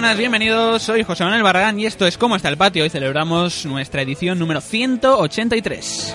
buenas, bienvenidos. Soy José Manuel Barragán y esto es ¿Cómo está el patio? Hoy celebramos nuestra edición número 183.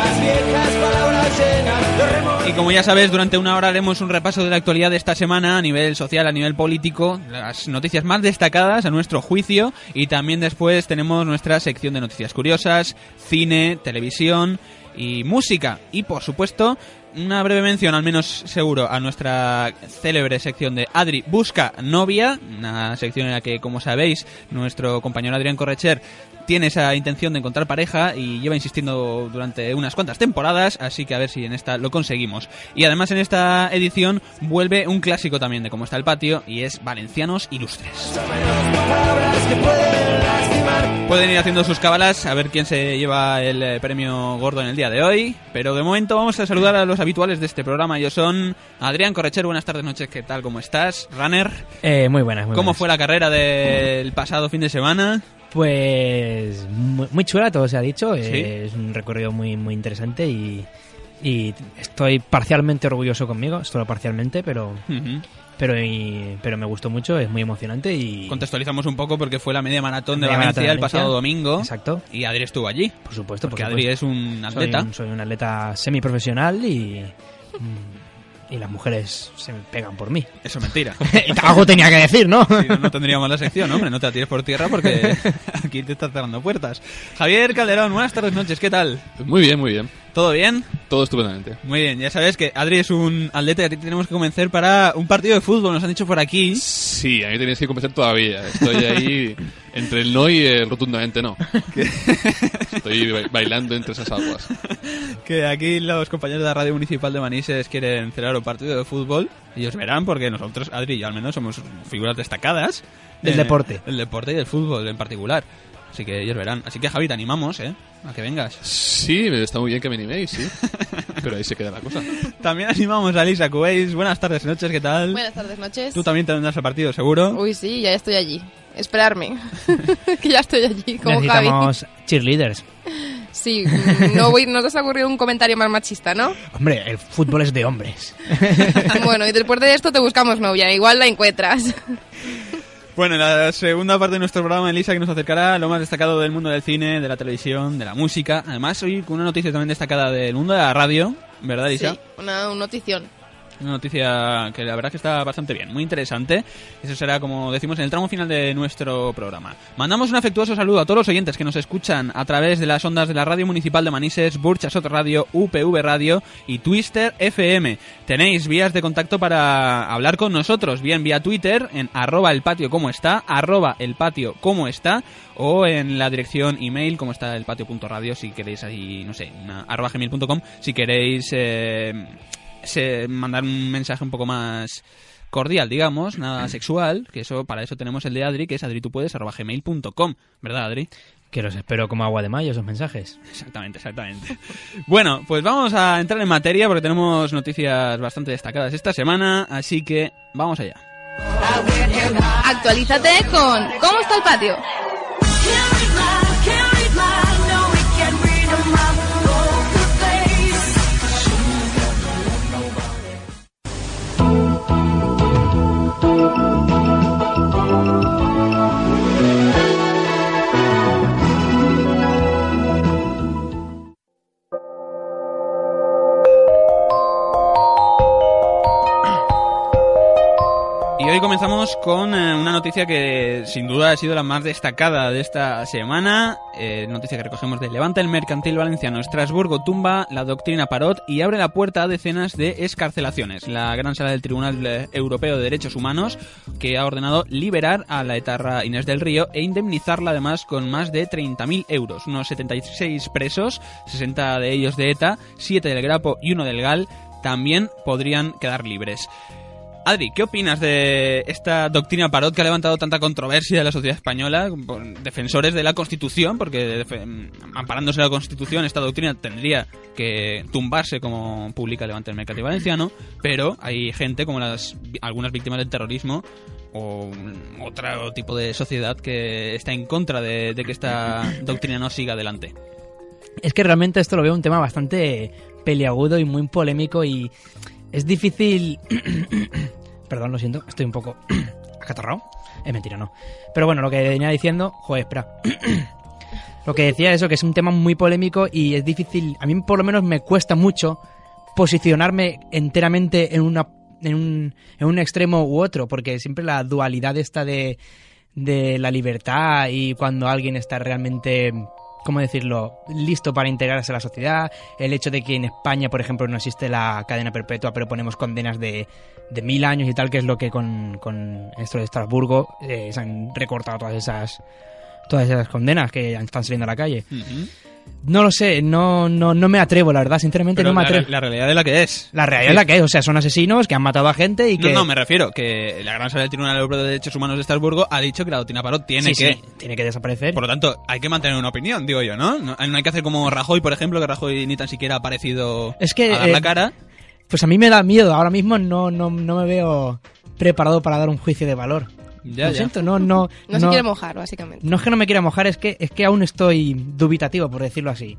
Y como ya sabes, durante una hora haremos un repaso de la actualidad de esta semana a nivel social, a nivel político, las noticias más destacadas a nuestro juicio, y también después tenemos nuestra sección de noticias curiosas, cine, televisión y música. Y por supuesto, una breve mención, al menos seguro, a nuestra célebre sección de Adri Busca Novia, una sección en la que, como sabéis, nuestro compañero Adrián Correcher tiene esa intención de encontrar pareja y lleva insistiendo durante unas cuantas temporadas, así que a ver si en esta lo conseguimos. Y además en esta edición vuelve un clásico también de Cómo está el patio, y es Valencianos Ilustres. Pueden ir haciendo sus cábalas a ver quién se lleva el premio gordo en el día de hoy, pero de momento vamos a saludar a los habituales de este programa. Ellos son Adrián Correcher, buenas tardes, noches, ¿qué tal? ¿Cómo estás? Runner. Muy buenas. ¿Cómo fue la carrera del pasado fin de semana? Pues muy chula, todo se ha dicho. ¿Sí? Es un recorrido muy interesante y estoy parcialmente orgulloso conmigo, solo parcialmente, pero me gustó mucho, es muy emocionante. Y contextualizamos un poco porque fue la media maratón de Valencia el pasado domingo. Exacto. Y Adri estuvo allí. Por supuesto. Porque Adri es un atleta. Soy un atleta semiprofesional y las mujeres se me pegan por mí. Eso es mentira. Algo tenía que decir, ¿no? Si no tendríamos la sección, hombre, no te la tires por tierra porque aquí te estás cerrando puertas. Javier Calderón, buenas tardes, noches, ¿qué tal? Muy bien, muy bien. ¿Todo bien? Todo estupendamente. Muy bien, ya sabes que Adri es un atleta y a ti tenemos que convencer para un partido de fútbol, nos han dicho por aquí. Sí, a mí tenéis que convencer todavía. Estoy ahí entre el no y el rotundamente no. Estoy bailando entre esas aguas. Que aquí los compañeros de la Radio Municipal de Manises quieren celebrar un partido de fútbol. Ellos verán, porque nosotros, Adri y yo al menos, somos figuras destacadas del deporte. Del deporte y del fútbol en particular. Así que ellos verán. Así que, Javi, te animamos, a que vengas. Sí, está muy bien que me animéis, sí. Pero ahí se queda la cosa. También animamos a Lisa Cubéis. Buenas tardes, noches, ¿qué tal? Buenas tardes, noches. Tú también te vendrás al partido, ¿seguro? Uy, sí, ya estoy allí. Esperarme. Que ya estoy allí, como necesitamos Javi. Cheerleaders. Sí, no te has ocurrido un comentario más machista, ¿no? Hombre, el fútbol es de hombres. Bueno, y después de esto te buscamos novia, igual la encuentras. Bueno, en la segunda parte de nuestro programa, Elisa, que nos acercará a lo más destacado del mundo del cine, de la televisión, de la música. Además, hoy con una noticia también destacada del mundo de la radio, ¿verdad, Elisa? Sí, una notición. Una noticia que la verdad que está bastante bien, muy interesante. Eso será, como decimos, en el tramo final de nuestro programa. Mandamos un afectuoso saludo a todos los oyentes que nos escuchan a través de las ondas de la Radio Municipal de Manises, Burchasot Radio, UPV Radio y Twister FM. Tenéis vías de contacto para hablar con nosotros, bien vía Twitter en @elpatio_como_está, @elpatio_como_está, o en la dirección email como está elpatio.radio, si queréis ahí, no sé, @gmail.com, si queréis mandar un mensaje un poco más cordial, digamos, nada sexual, que eso para eso tenemos el de Adri, que es adritupuedes@gmail.com, ¿verdad, Adri? Que los espero como agua de mayo esos mensajes. Exactamente. Bueno, pues vamos a entrar en materia porque tenemos noticias bastante destacadas esta semana, así que vamos allá. Actualízate con ¿Cómo está el patio? Y hoy comenzamos con una noticia que sin duda ha sido la más destacada de esta semana. Noticia que recogemos de Levanta el Mercantil Valenciano. Estrasburgo tumba la doctrina Parot y abre la puerta a decenas de excarcelaciones. La gran sala del Tribunal Europeo de Derechos Humanos, que ha ordenado liberar a la etarra Inés del Río e indemnizarla además con más de 30.000 euros. Unos 76 presos, 60 de ellos de ETA, 7 del Grapo y 1 del GAL, también podrían quedar libres. Adri, ¿qué opinas de esta doctrina Parot que ha levantado tanta controversia en la sociedad española? Defensores de la Constitución, porque amparándose en la Constitución, esta doctrina tendría que tumbarse como publica Levanta el Mercantil Valenciano, pero hay gente como algunas víctimas del terrorismo o otro tipo de sociedad que está en contra de que esta doctrina no siga adelante. Es que realmente esto lo veo un tema bastante peliagudo y muy polémico y es difícil... Perdón, lo siento, estoy un poco acatarrado. Es mentira, no. Pero bueno, lo que venía diciendo... Joder, espera. Lo que decía eso, que es un tema muy polémico y es difícil... A mí por lo menos me cuesta mucho posicionarme enteramente en un extremo u otro, porque siempre la dualidad esta de la libertad y cuando alguien está realmente... ¿Cómo decirlo? Listo para integrarse a la sociedad. El hecho de que en España, por ejemplo, no existe la cadena perpetua, pero ponemos condenas de 1000 años y tal, que es lo que con esto de Estrasburgo se han recortado todas esas condenas que están saliendo a la calle. Uh-huh. No lo sé, no me atrevo, la verdad, sinceramente. Pero no me atrevo. La realidad de la que es. La realidad de la que es, o sea, son asesinos que han matado a gente y que... No, me refiero que la Gran Sala del Tribunal Europeo de Derechos Humanos de Estrasburgo ha dicho que la doctrina Parot tiene que desaparecer. Por lo tanto, hay que mantener una opinión, digo yo, ¿no? No hay que hacer como Rajoy, por ejemplo, que Rajoy ni tan siquiera ha aparecido a dar la cara. Pues a mí me da miedo, ahora mismo no me veo preparado para dar un juicio de valor. Lo siento, no se quiere mojar, básicamente. No es que no me quiera mojar, es que aún estoy dubitativo, por decirlo así.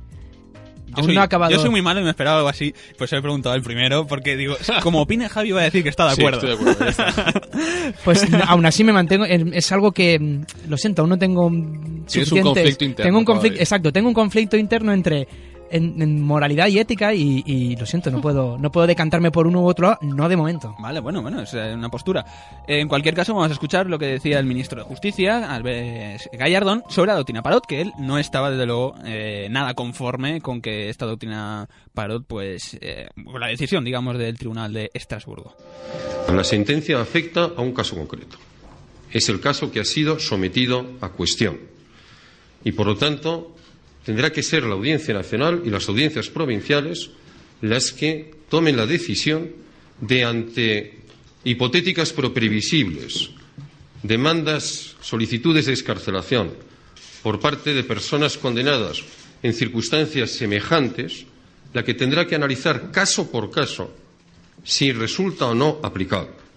Yo soy muy malo y me esperaba algo así, pues he preguntado el primero, porque digo, como opine Javi va a decir que está de acuerdo. Sí, estoy de acuerdo. Pues aún así me mantengo, es algo que, lo siento, aún no tengo suficiente... Es un conflicto interno. Tengo un conflicto interno entre... En moralidad y ética y lo siento, no puedo decantarme por uno u otro lado, no de momento. Vale, bueno, es una postura. En cualquier caso, vamos a escuchar lo que decía el ministro de Justicia, Albert Gallardón, sobre la doctrina Parot, que él no estaba, desde luego, nada conforme con que esta doctrina Parot, pues, con la decisión, digamos, del Tribunal de Estrasburgo. La sentencia afecta a un caso concreto. Es el caso que ha sido sometido a cuestión. Y, por lo tanto, tendrá que ser la Audiencia Nacional y las audiencias provinciales las que tomen la decisión de, ante hipotéticas pero previsibles demandas, solicitudes de excarcelación por parte de personas condenadas en circunstancias semejantes, la que tendrá que analizar caso por caso si resulta o no aplicable.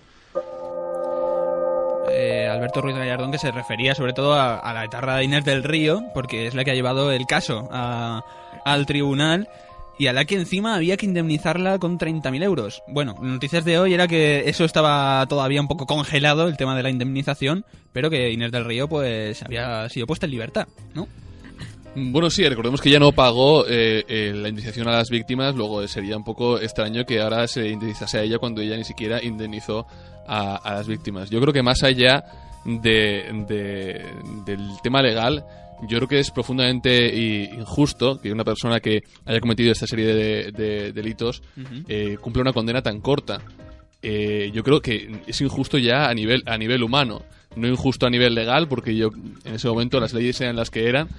Alberto Ruiz Gallardón, que se refería sobre todo a la etarra de Inés del Río, porque es la que ha llevado el caso al tribunal y a la que encima había que indemnizarla con 30.000 euros. Bueno, noticias de hoy era que eso estaba todavía un poco congelado, el tema de la indemnización, pero que Inés del Río pues había sido puesta en libertad, ¿no? Bueno, sí, recordemos que ya no pagó la indemnización a las víctimas, luego sería un poco extraño que ahora se indemnizase a ella cuando ella ni siquiera indemnizó a las víctimas. Yo creo que más allá del tema legal, yo creo que es profundamente injusto que una persona que haya cometido esta serie de delitos cumpla una condena tan corta. Yo creo que es injusto ya a nivel humano, no injusto a nivel legal, porque en ese momento las leyes eran las que eran.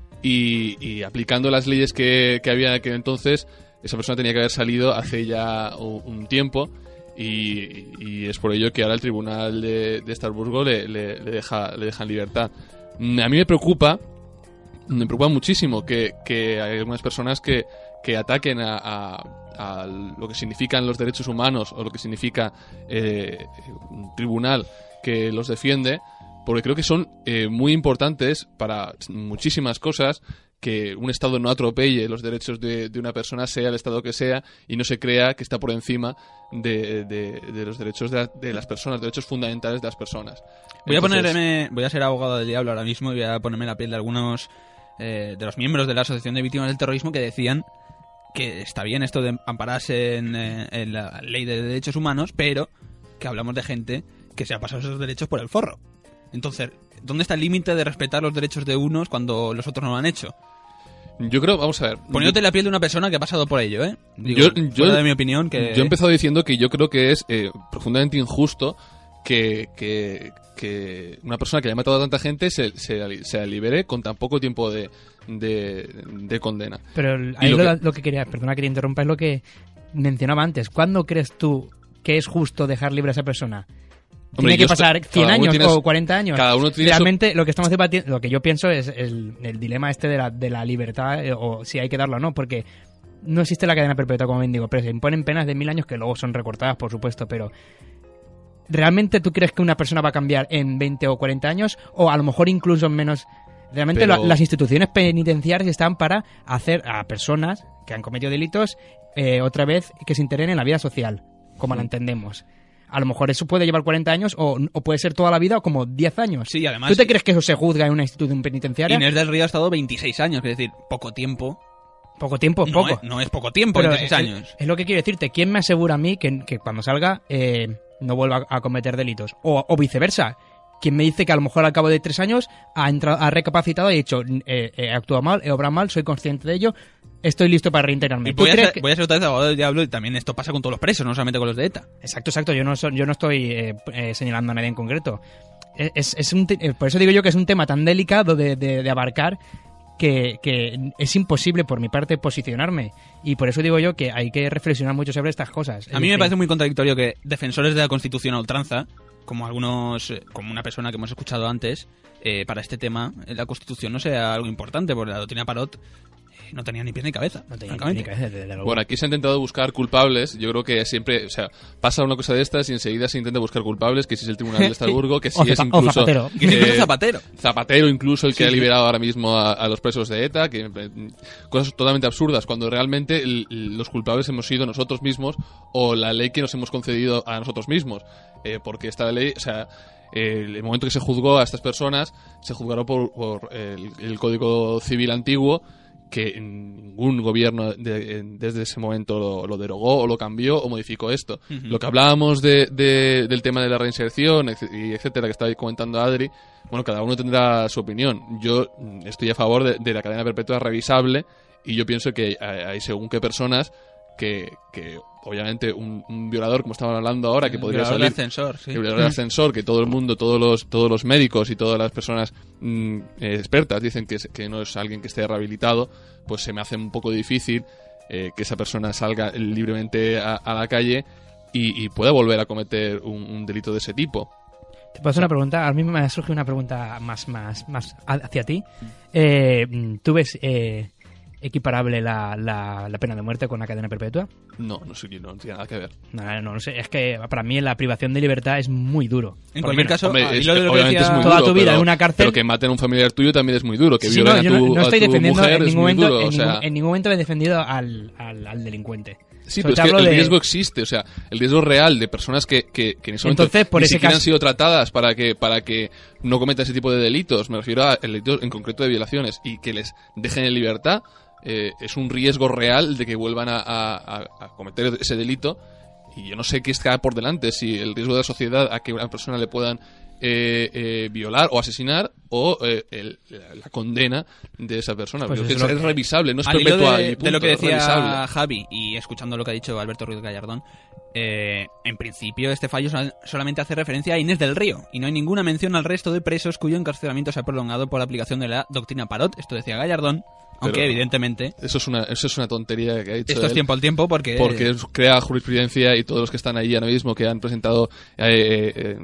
Y aplicando las leyes que había en aquel entonces, esa persona tenía que haber salido hace ya un tiempo y es por ello que ahora el tribunal de Estrasburgo le deja en libertad. A mí me preocupa muchísimo que hay algunas personas que ataquen a lo que significan los derechos humanos o lo que significa un tribunal que los defiende, porque creo que son muy importantes para muchísimas cosas, que un Estado no atropelle los derechos de una persona, sea el Estado que sea, y no se crea que está por encima de los derechos de las personas, derechos fundamentales de las personas. Voy a ser abogado del diablo ahora mismo y voy a ponerme la piel de algunos de los miembros de la Asociación de Víctimas del Terrorismo que decían que está bien esto de ampararse en la ley de derechos humanos, pero que hablamos de gente que se ha pasado esos derechos por el forro. Entonces, ¿dónde está el límite de respetar los derechos de unos cuando los otros no lo han hecho? Yo creo, vamos a ver... Poniéndote la piel de una persona que ha pasado por ello, ¿eh? Digo, yo de mi opinión que... Yo he empezado diciendo que yo creo que es profundamente injusto que una persona que haya matado a tanta gente se libere con tan poco tiempo de condena. Pero ahí lo que quería, perdona que te interrumpa, es lo que mencionaba antes. ¿Cuándo crees tú que es justo dejar libre a esa persona? Tiene que pasar 100 años o 40 años. Cada uno tiene realmente lo que estamos debatiendo, lo que yo pienso es el dilema este de la libertad, o si hay que darlo o no, porque no existe la cadena perpetua, como bien digo, pero se imponen penas de 1000 años que luego son recortadas, por supuesto, pero ¿realmente tú crees que una persona va a cambiar en 20 o 40 años? O a lo mejor incluso en menos. Realmente las instituciones penitenciarias están para hacer a personas que han cometido delitos otra vez que se integren en la vida social, como la entendemos. A lo mejor eso puede llevar 40 años o puede ser toda la vida o como 10 años. Sí, además... ¿Tú te crees que eso se juzga en una institución penitenciaria? Inés del Río ha estado 26 años, es decir, poco tiempo. Poco tiempo es poco. No es poco tiempo, Pero 26 años. Es lo que quiero decirte. ¿Quién me asegura a mí que cuando salga no vuelva a cometer delitos? O viceversa. ¿Quién me dice que a lo mejor al cabo de 3 años ha recapacitado y ha dicho he actuado mal, he obrado mal, soy consciente de ello, estoy listo para reintegrarme? Y voy a ser otra vez abogado del diablo, y también esto pasa con todos los presos, no solamente con los de ETA. Exacto. Yo no estoy señalando a nadie en concreto. Por eso digo yo que es un tema tan delicado de abarcar que es imposible por mi parte posicionarme. Y por eso digo yo que hay que reflexionar mucho sobre estas cosas. A mí me parece muy contradictorio que defensores de la Constitución a ultranza, como una persona que hemos escuchado antes, para este tema, la Constitución no sea algo importante, porque la doctrina Parot no tenía ni pies ni cabeza. No tenía ni cabeza, Bueno, aquí se ha intentado buscar culpables. Yo creo que siempre, o sea, pasa una cosa de estas y enseguida se intenta buscar culpables, que si es el Tribunal de Estrasburgo, que si es incluso... Zapatero. Que si es Zapatero. Zapatero incluso, el que Sí, ha liberado ahora mismo a los presos de ETA, cosas totalmente absurdas, cuando realmente los culpables hemos sido nosotros mismos o la ley que nos hemos concedido a nosotros mismos. Porque esta ley, o sea... el momento que se juzgó a estas personas, se juzgaron por el Código Civil antiguo, que ningún gobierno desde ese momento lo derogó o lo cambió o modificó esto. Uh-huh. Lo que hablábamos del tema de la reinserción, y etcétera, que estaba comentando Adri, bueno, cada uno tendrá su opinión. Yo estoy a favor de la cadena perpetua revisable, y yo pienso que hay según qué personas que obviamente un violador, como estaban hablando ahora, que podría salir... El ascensor, sí. El violador de ascensor, que todo el mundo, todos los médicos y todas las personas expertas dicen que no es alguien que esté rehabilitado, pues se me hace un poco difícil que esa persona salga libremente a la calle y pueda volver a cometer un delito de ese tipo. Te puedo hacer una pregunta. A mí me surge una pregunta más hacia ti. ¿Tú ves equiparable la pena de muerte con la cadena perpetua? No tiene nada que ver. No sé. Es que para mí la privación de libertad es muy duro. En cualquier caso, Hombre, obviamente es muy toda duro, tu vida pero, en una cárcel. pero que maten a un familiar tuyo también es muy duro. Que Sí, violen yo no estoy a tu defendiendo mujer en es ningún muy momento, duro. O sea, en ningún momento he defendido al delincuente. sí, Solo pero te es que hablo el de- riesgo existe, o sea, el riesgo real de personas que en ese momento Entonces, por ni ese siquiera caso- han sido tratadas para que no cometan ese tipo de delitos, me refiero a delitos en concreto de violaciones, y que les dejen en libertad, es un riesgo real de que vuelvan a cometer ese delito, y yo no sé qué está por delante, si el riesgo de la sociedad a que una persona le puedan violar o asesinar, o la condena de esa persona. Pues Creo que eso es revisable, no es Al hilo perpetua. y de punto, lo que es decía revisable. Javi, y escuchando lo que ha dicho Alberto Ruiz Gallardón, en principio este fallo solamente hace referencia a Inés del Río, y no hay ninguna mención al resto de presos cuyo encarcelamiento se ha prolongado por la aplicación de la doctrina Parot. Esto decía Gallardón, aunque Pero evidentemente Eso es una tontería que ha dicho esto es él, tiempo al tiempo, porque crea jurisprudencia, y todos los que están ahí ahora mismo que han presentado que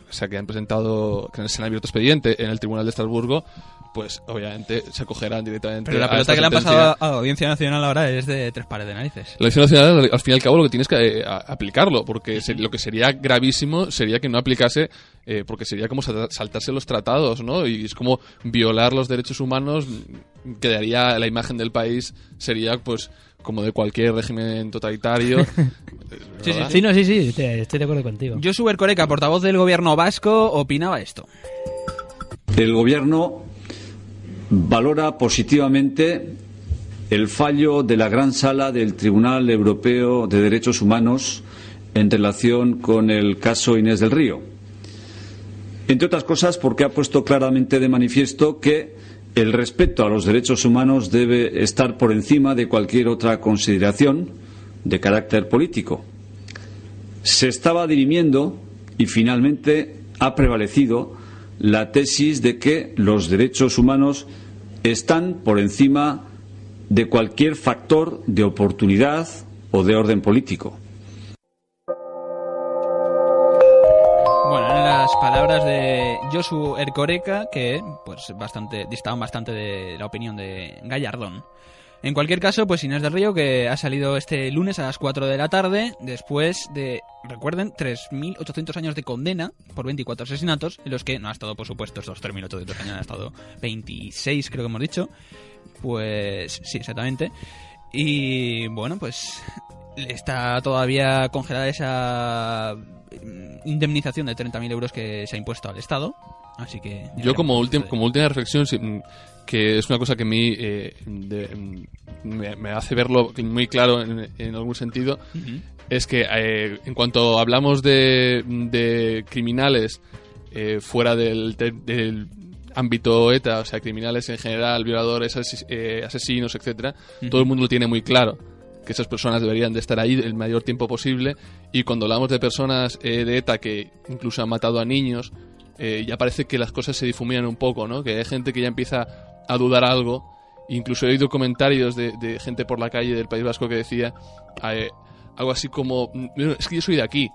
se han abierto expediente en el Tribunal de Estrasburgo, pues obviamente se acogerán directamente pero la a pelota esta que le han sentencia. pasado a la Audiencia Nacional ahora es de 3 pares de narices. La Audiencia Nacional, al fin y al cabo, lo que tienes que aplicarlo, porque lo que sería gravísimo sería que no aplicase, porque sería como saltarse los tratados, ¿no? Y es como violar los derechos humanos, quedaría la imagen del país, sería pues como de cualquier régimen totalitario. Sí, ¿verdad? Sí, estoy de acuerdo contigo. Josu Erkoreka, portavoz del gobierno vasco, opinaba esto. El Gobierno valora positivamente el fallo de la Gran Sala del Tribunal Europeo de Derechos Humanos en relación con el caso Inés del Río. Entre otras cosas porque ha puesto claramente de manifiesto que el respeto a los derechos humanos debe estar por encima de cualquier otra consideración de carácter político. Se estaba dirimiendo y finalmente ha prevalecido la tesis de que los derechos humanos están por encima de cualquier factor de oportunidad o de orden político. Bueno, en las palabras de Josu Erkoreka, que pues distaban bastante de la opinión de Gallardón. En cualquier caso, pues Inés del Río, que ha salido este lunes a las 4 de la tarde, después de, recuerden, 3.800 años de condena por 24 asesinatos, en los que no ha estado, por supuesto, estos 3.800 años, ha estado 26, creo que hemos dicho. Pues sí, exactamente. Y bueno, pues está todavía congelada esa indemnización de 30.000 euros que se ha impuesto al Estado. Así que yo como última reflexión, que es una cosa que a mí me hace verlo muy claro en algún sentido, es que en cuanto hablamos de criminales fuera del ámbito ETA, o sea, criminales en general, violadores, asesinos, etcétera, todo el mundo lo tiene muy claro, que esas personas deberían de estar ahí el mayor tiempo posible, y cuando hablamos de personas de ETA que incluso han matado a niños, ya parece que las cosas se difuminan un poco, ¿no? Que hay gente que ya empieza a dudar algo. Incluso he oído comentarios de gente por la calle del País Vasco que decía algo así como, es que yo soy de aquí,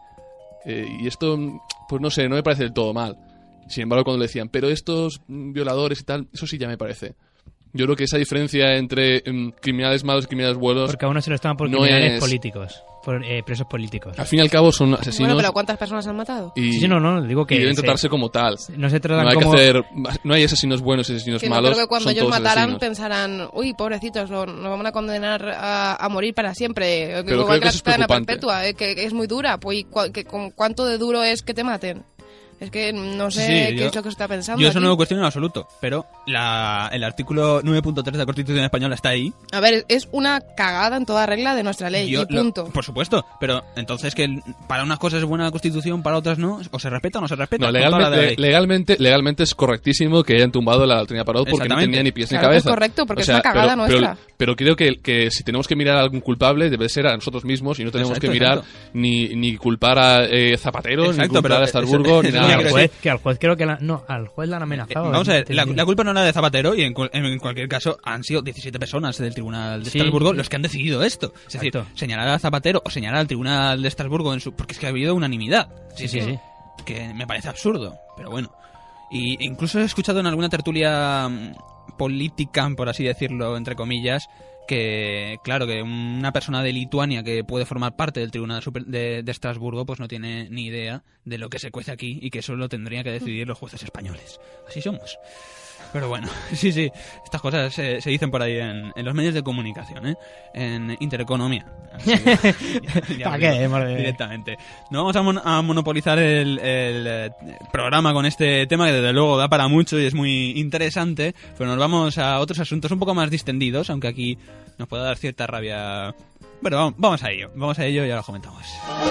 y esto, pues no sé, no me parece del todo mal. Sin embargo, cuando le decían, pero estos violadores y tal, eso sí ya me parece. Yo creo que esa diferencia entre criminales malos y criminales buenos... Porque a uno se lo estaban por no criminales es... políticos, por presos políticos. Al fin y al cabo son asesinos... Bueno, pero ¿cuántas personas han matado? Y, sí, no, digo que... y deben tratarse como tal. No se tratan no hay como... que hacer, no hay asesinos buenos y asesinos Que malos. no creo que cuando son ellos todos mataran asesinos. pensarán, uy, pobrecitos, nos van a condenar a morir para siempre. Pero Igual creo que la eso es cadena preocupante. perpetua, que es muy dura. Pues, ¿cuánto de duro es que te maten? Es que no sé Sí, qué es lo que se está pensando. Yo eso aquí. no lo cuestiono en absoluto, pero el artículo 9.3 de la Constitución Española está ahí. A ver, es una cagada en toda regla de nuestra ley, y punto. Por supuesto, pero entonces que para unas cosas es buena la Constitución, para otras no, o se respeta o no se respeta. No, con toda la ley. legalmente es correctísimo que hayan tumbado la doctrina Parot porque no Exactamente. tenía ni pies Claro ni que es cabeza. correcto, porque es una cagada nuestra. Pero creo que si tenemos que mirar a algún culpable debe ser a nosotros mismos y no tenemos Exacto, que mirar exacto. ni culpar a Zapatero, Exacto, ni culpar pero a Estrasburgo, eso- ni eso nada. es Y lo al que juez, que al juez creo que... al juez la han amenazado. Vamos a ver, Te la digo. culpa no era de Zapatero y en cualquier caso han sido 17 personas del Tribunal de Sí. Estrasburgo los que han decidido esto. Es decir, Exacto. señalar a Zapatero o señalar al Tribunal de Estrasburgo porque es que ha habido unanimidad. Sí. Que me parece absurdo, pero bueno. Y incluso he escuchado en alguna tertulia política, por así decirlo, entre comillas, que claro, que una persona de Lituania que puede formar parte del Tribunal de Estrasburgo pues no tiene ni idea de lo que se cuece aquí y que eso lo tendrían que decidir los jueces españoles. Así somos. Pero bueno, sí, estas cosas se dicen por ahí en los medios de comunicación, en Intereconomía. Así, ya ¿Para lo qué? digo Madre? directamente. No vamos a monopolizar el programa con este tema que desde luego da para mucho y es muy interesante, pero nos vamos a otros asuntos un poco más distendidos, aunque aquí nos puede dar cierta rabia. Bueno, vamos a ello y ahora lo comentamos.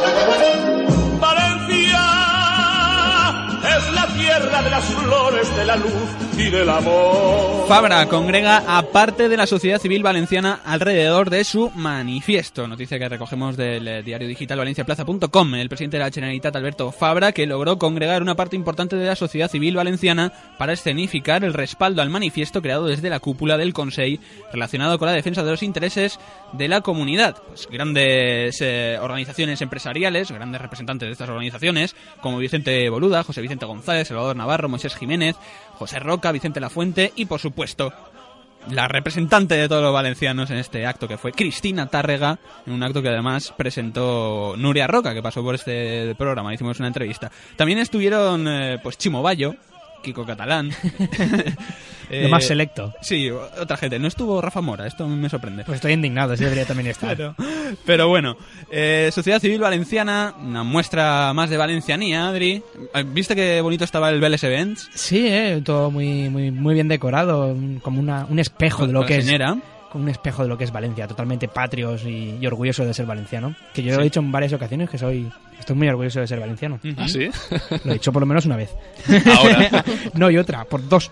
Valencia es la tierra de las flores, de la luz y del amor. Fabra congrega a parte de la sociedad civil valenciana alrededor de su manifiesto. Noticia que recogemos del diario digital valenciaplaza.com. El presidente de la Generalitat, Alberto Fabra, que logró congregar una parte importante de la sociedad civil valenciana para escenificar el respaldo al manifiesto creado desde la cúpula del Consell relacionado con la defensa de los intereses de la comunidad. Pues grandes organizaciones empresariales, grandes representantes de estas organizaciones, como Vicente Boluda, José Vicente González, Salvador Navarro, Moisés Jiménez, José Roca, Vicente Lafuente y, por supuesto, la representante de todos los valencianos en este acto, que fue Cristina Tárrega, en un acto que además presentó Nuria Roca, que pasó por este programa, hicimos una entrevista. También estuvieron pues Chimo Bayo, Kiko Catalán. Lo más selecto. Sí, otra gente. No estuvo Rafa Mora, esto me sorprende. Pues estoy indignado, ese debería también estar. Pero bueno, Sociedad Civil Valenciana, una muestra más de valencianía, Adri. ¿Viste qué bonito estaba el Vélez Events? Sí, todo muy bien decorado, como un espejo de lo Con que la es... señora. Con un espejo de lo que es Valencia, totalmente patrios y orgulloso de ser valenciano. Que yo lo he dicho en varias ocasiones que estoy muy orgulloso de ser valenciano. ¿Ah, sí? Lo he dicho por lo menos una vez. Ahora. No, y otra, por dos.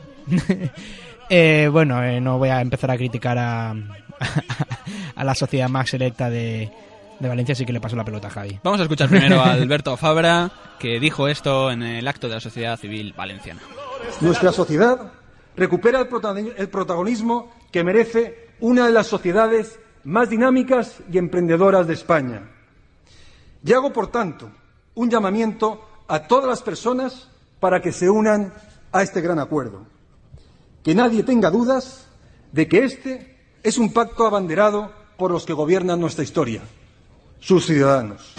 No voy a empezar a criticar a la sociedad más selecta de Valencia, así que le paso la pelota a Javi. Vamos a escuchar primero a Alberto Fabra, que dijo esto en el acto de la Sociedad Civil Valenciana. Nuestra sociedad recupera el protagonismo que merece una de las sociedades más dinámicas y emprendedoras de España. Y hago, por tanto, un llamamiento a todas las personas para que se unan a este gran acuerdo. Que nadie tenga dudas de que este es un pacto abanderado por los que gobiernan nuestra historia, sus ciudadanos.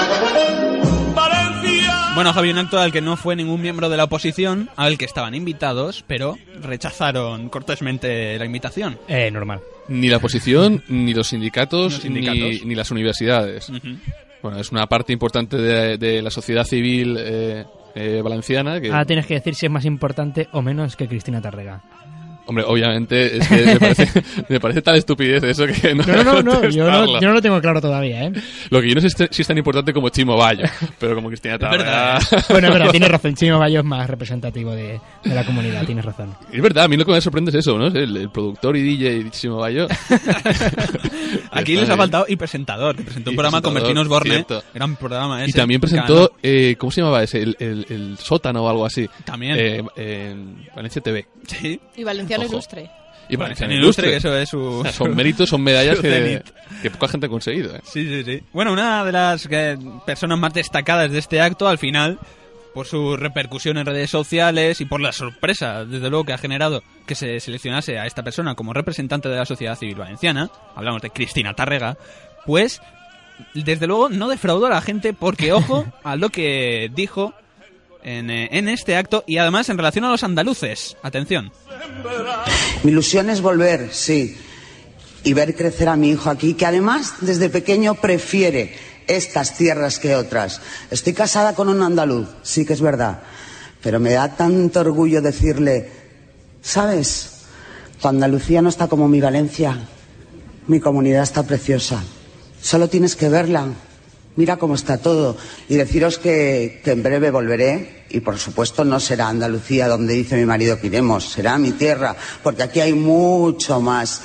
Bueno, Javi, un acto al que no fue ningún miembro de la oposición, al que estaban invitados, pero rechazaron cortésmente la invitación. Normal. Ni la oposición, ni los sindicatos, Los sindicatos. ni las universidades. Uh-huh. Bueno, es una parte importante de la sociedad civil valenciana. Que... Ahora tienes que decir si es más importante o menos que Cristina Tárrega. Hombre, obviamente, es que me parece tal estupidez eso que no... No, yo no lo tengo claro todavía, ¿eh? Lo que yo no sé si es tan importante como Chimo Bayo, pero como Cristina Tárrega... Bueno, pero tienes razón, Chimo Bayo es más representativo de la comunidad, tienes razón. Es verdad, a mí lo que me sorprende es eso, ¿no? El productor y DJ Chimo Bayo... Aquí les ha faltado y presentador, que presentó un programa con Bertín Osborne, gran programa ese. Y también presentó, ¿cómo se llamaba ese? El sótano o algo así. También. En Valencia TV. Sí. Y Valenciano Ilustre. Y Valenciano Ilustre, que eso es su... Son méritos, son medallas que poca gente ha conseguido. Sí. Bueno, una de las personas más destacadas de este acto, al final, por su repercusión en redes sociales y por la sorpresa, desde luego, que ha generado que se seleccionase a esta persona como representante de la sociedad civil valenciana, hablamos de Cristina Tárrega, pues, desde luego, no defraudó a la gente porque, ojo, a lo que dijo en este acto y además en relación a los andaluces. Atención. Mi ilusión es volver, sí, y ver crecer a mi hijo aquí, que además desde pequeño prefiere estas tierras que otras. Estoy casada con un andaluz, sí que es verdad, pero me da tanto orgullo decirle, ¿sabes? Tu Andalucía no está como mi Valencia, mi comunidad está preciosa, solo tienes que verla. Mira cómo está todo. Y deciros que en breve volveré. Y por supuesto no será Andalucía donde dice mi marido que iremos. Será mi tierra. Porque aquí hay mucho más.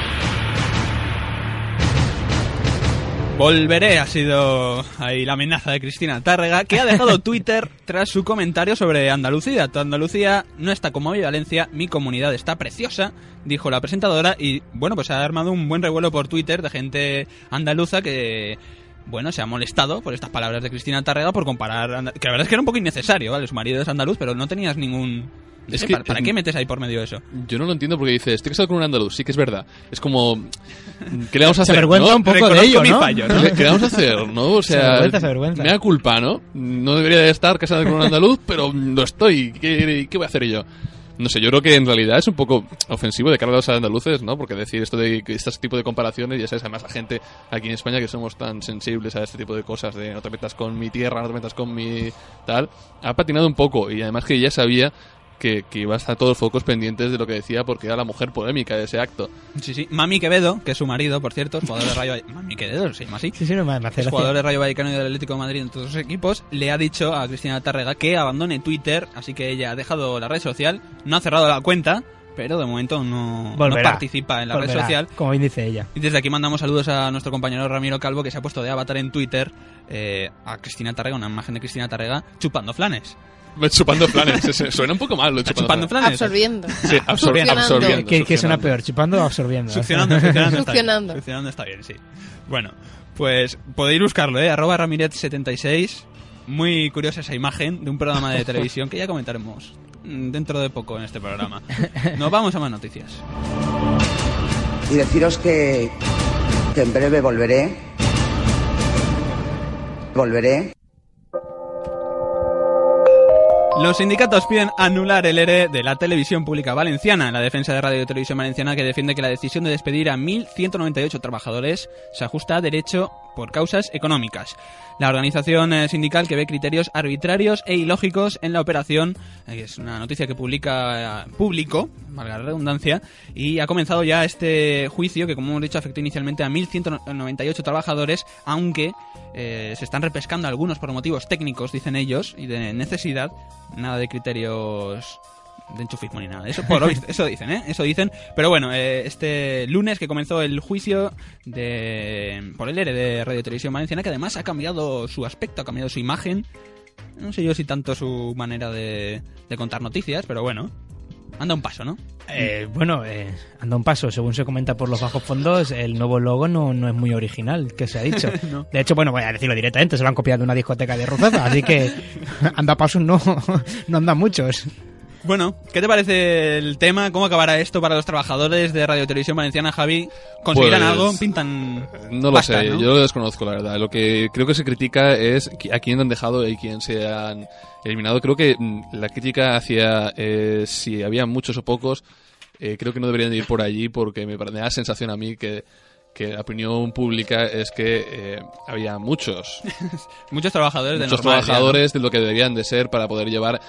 Volveré ha sido ahí la amenaza de Cristina Tárrega, que ha dejado Twitter tras su comentario sobre Andalucía. Tu Andalucía no está como mi Valencia, mi comunidad está preciosa, dijo la presentadora. Y bueno, pues ha armado un buen revuelo por Twitter de gente andaluza que... Bueno, se ha molestado por estas palabras de Cristina Tárrega por comparar... Que la verdad es que era un poco innecesario, ¿vale? Su marido es andaluz, pero no tenías ningún... Es que, ¿Para qué metes ahí por medio eso? Yo no lo entiendo porque dice, estoy casado con un andaluz, sí que es verdad. Es como... ¿Qué le vamos a hacer? Se avergüenza, ¿no? Un poco Reconozco de ello, mi ¿no? fallo, ¿no? ¿Qué le vamos a hacer? ¿No? O sea, se avergüenza. me da culpa, ¿no? No debería de estar casado con un andaluz, pero lo estoy. ¿Qué voy a hacer yo? No sé, yo creo que en realidad es un poco ofensivo de cara a los andaluces, ¿no? Porque decir esto de este tipo de comparaciones, ya sabes, además la gente aquí en España que somos tan sensibles a este tipo de cosas, de no te metas con mi tierra, no te metas con mi tal, ha patinado un poco y además que ya sabía que iba a estar todos los focos pendientes de lo que decía porque era la mujer polémica de ese acto. Sí. Mami Quevedo, que es su marido, por cierto, es jugador de Rayo Vallecano. Mami Quevedo, se llama así. Sí, no me hace es jugador de Rayo Vallecano y del Atlético de Madrid en todos los equipos. Le ha dicho a Cristina Tárrega que abandone Twitter, así que ella ha dejado la red social, no ha cerrado la cuenta, pero de momento no participa en la red social. Como bien dice ella. Y desde aquí mandamos saludos a nuestro compañero Ramiro Calvo, que se ha puesto de avatar en Twitter a Cristina Tárrega, una imagen de Cristina Tárrega chupando flanes. Chupando flanes, suena un poco mal lo chupando flanes. Absorbiendo. Sí, absorbiendo. ¿Qué suena peor, chupando o absorbiendo? Succionando está bien, sí. Bueno, pues podéis buscarlo, @Ramirez76. Muy curiosa esa imagen de un programa de televisión que ya comentaremos dentro de poco en este programa. Nos vamos a más noticias. Y deciros que en breve volveré. Los sindicatos piden anular el ERE de la televisión pública valenciana. La defensa de Radio y Televisión Valenciana, que defiende que la decisión de despedir a 1.198 trabajadores se ajusta a derecho por causas económicas. La organización sindical que ve criterios arbitrarios e ilógicos en la operación, es una noticia que publicó, valga la redundancia, y ha comenzado ya este juicio que, como hemos dicho, afectó inicialmente a 1.198 trabajadores, aunque se están repescando algunos por motivos técnicos, dicen ellos, y de necesidad, nada de criterios de enchufismo ni nada. Eso dicen. Pero bueno, este lunes que comenzó el juicio por el ERE de Radio y Televisión Valenciana, que además ha cambiado su aspecto, ha cambiado su imagen. No sé yo si tanto su manera de contar noticias, pero bueno, anda un paso, ¿no? Anda un paso. Según se comenta por los bajos fondos, el nuevo logo no es muy original, que se ha dicho. No. De hecho, voy a decirlo directamente, se lo han copiado de una discoteca de Ruzafa, así que anda pasos no andan muchos. Bueno, ¿qué te parece el tema? ¿Cómo acabará esto para los trabajadores de Radio y Televisión Valenciana, Javi? ¿Conseguirán algo? ¿Pintan no lo sé, ¿no? Yo lo desconozco, la verdad. Lo que creo que se critica es a quién han dejado y quién se han eliminado. Creo que la crítica hacia si había muchos o pocos, creo que no deberían de ir por allí porque me da la sensación a mí que que la opinión pública es que había muchos trabajadores de lo que deberían de ser para poder llevar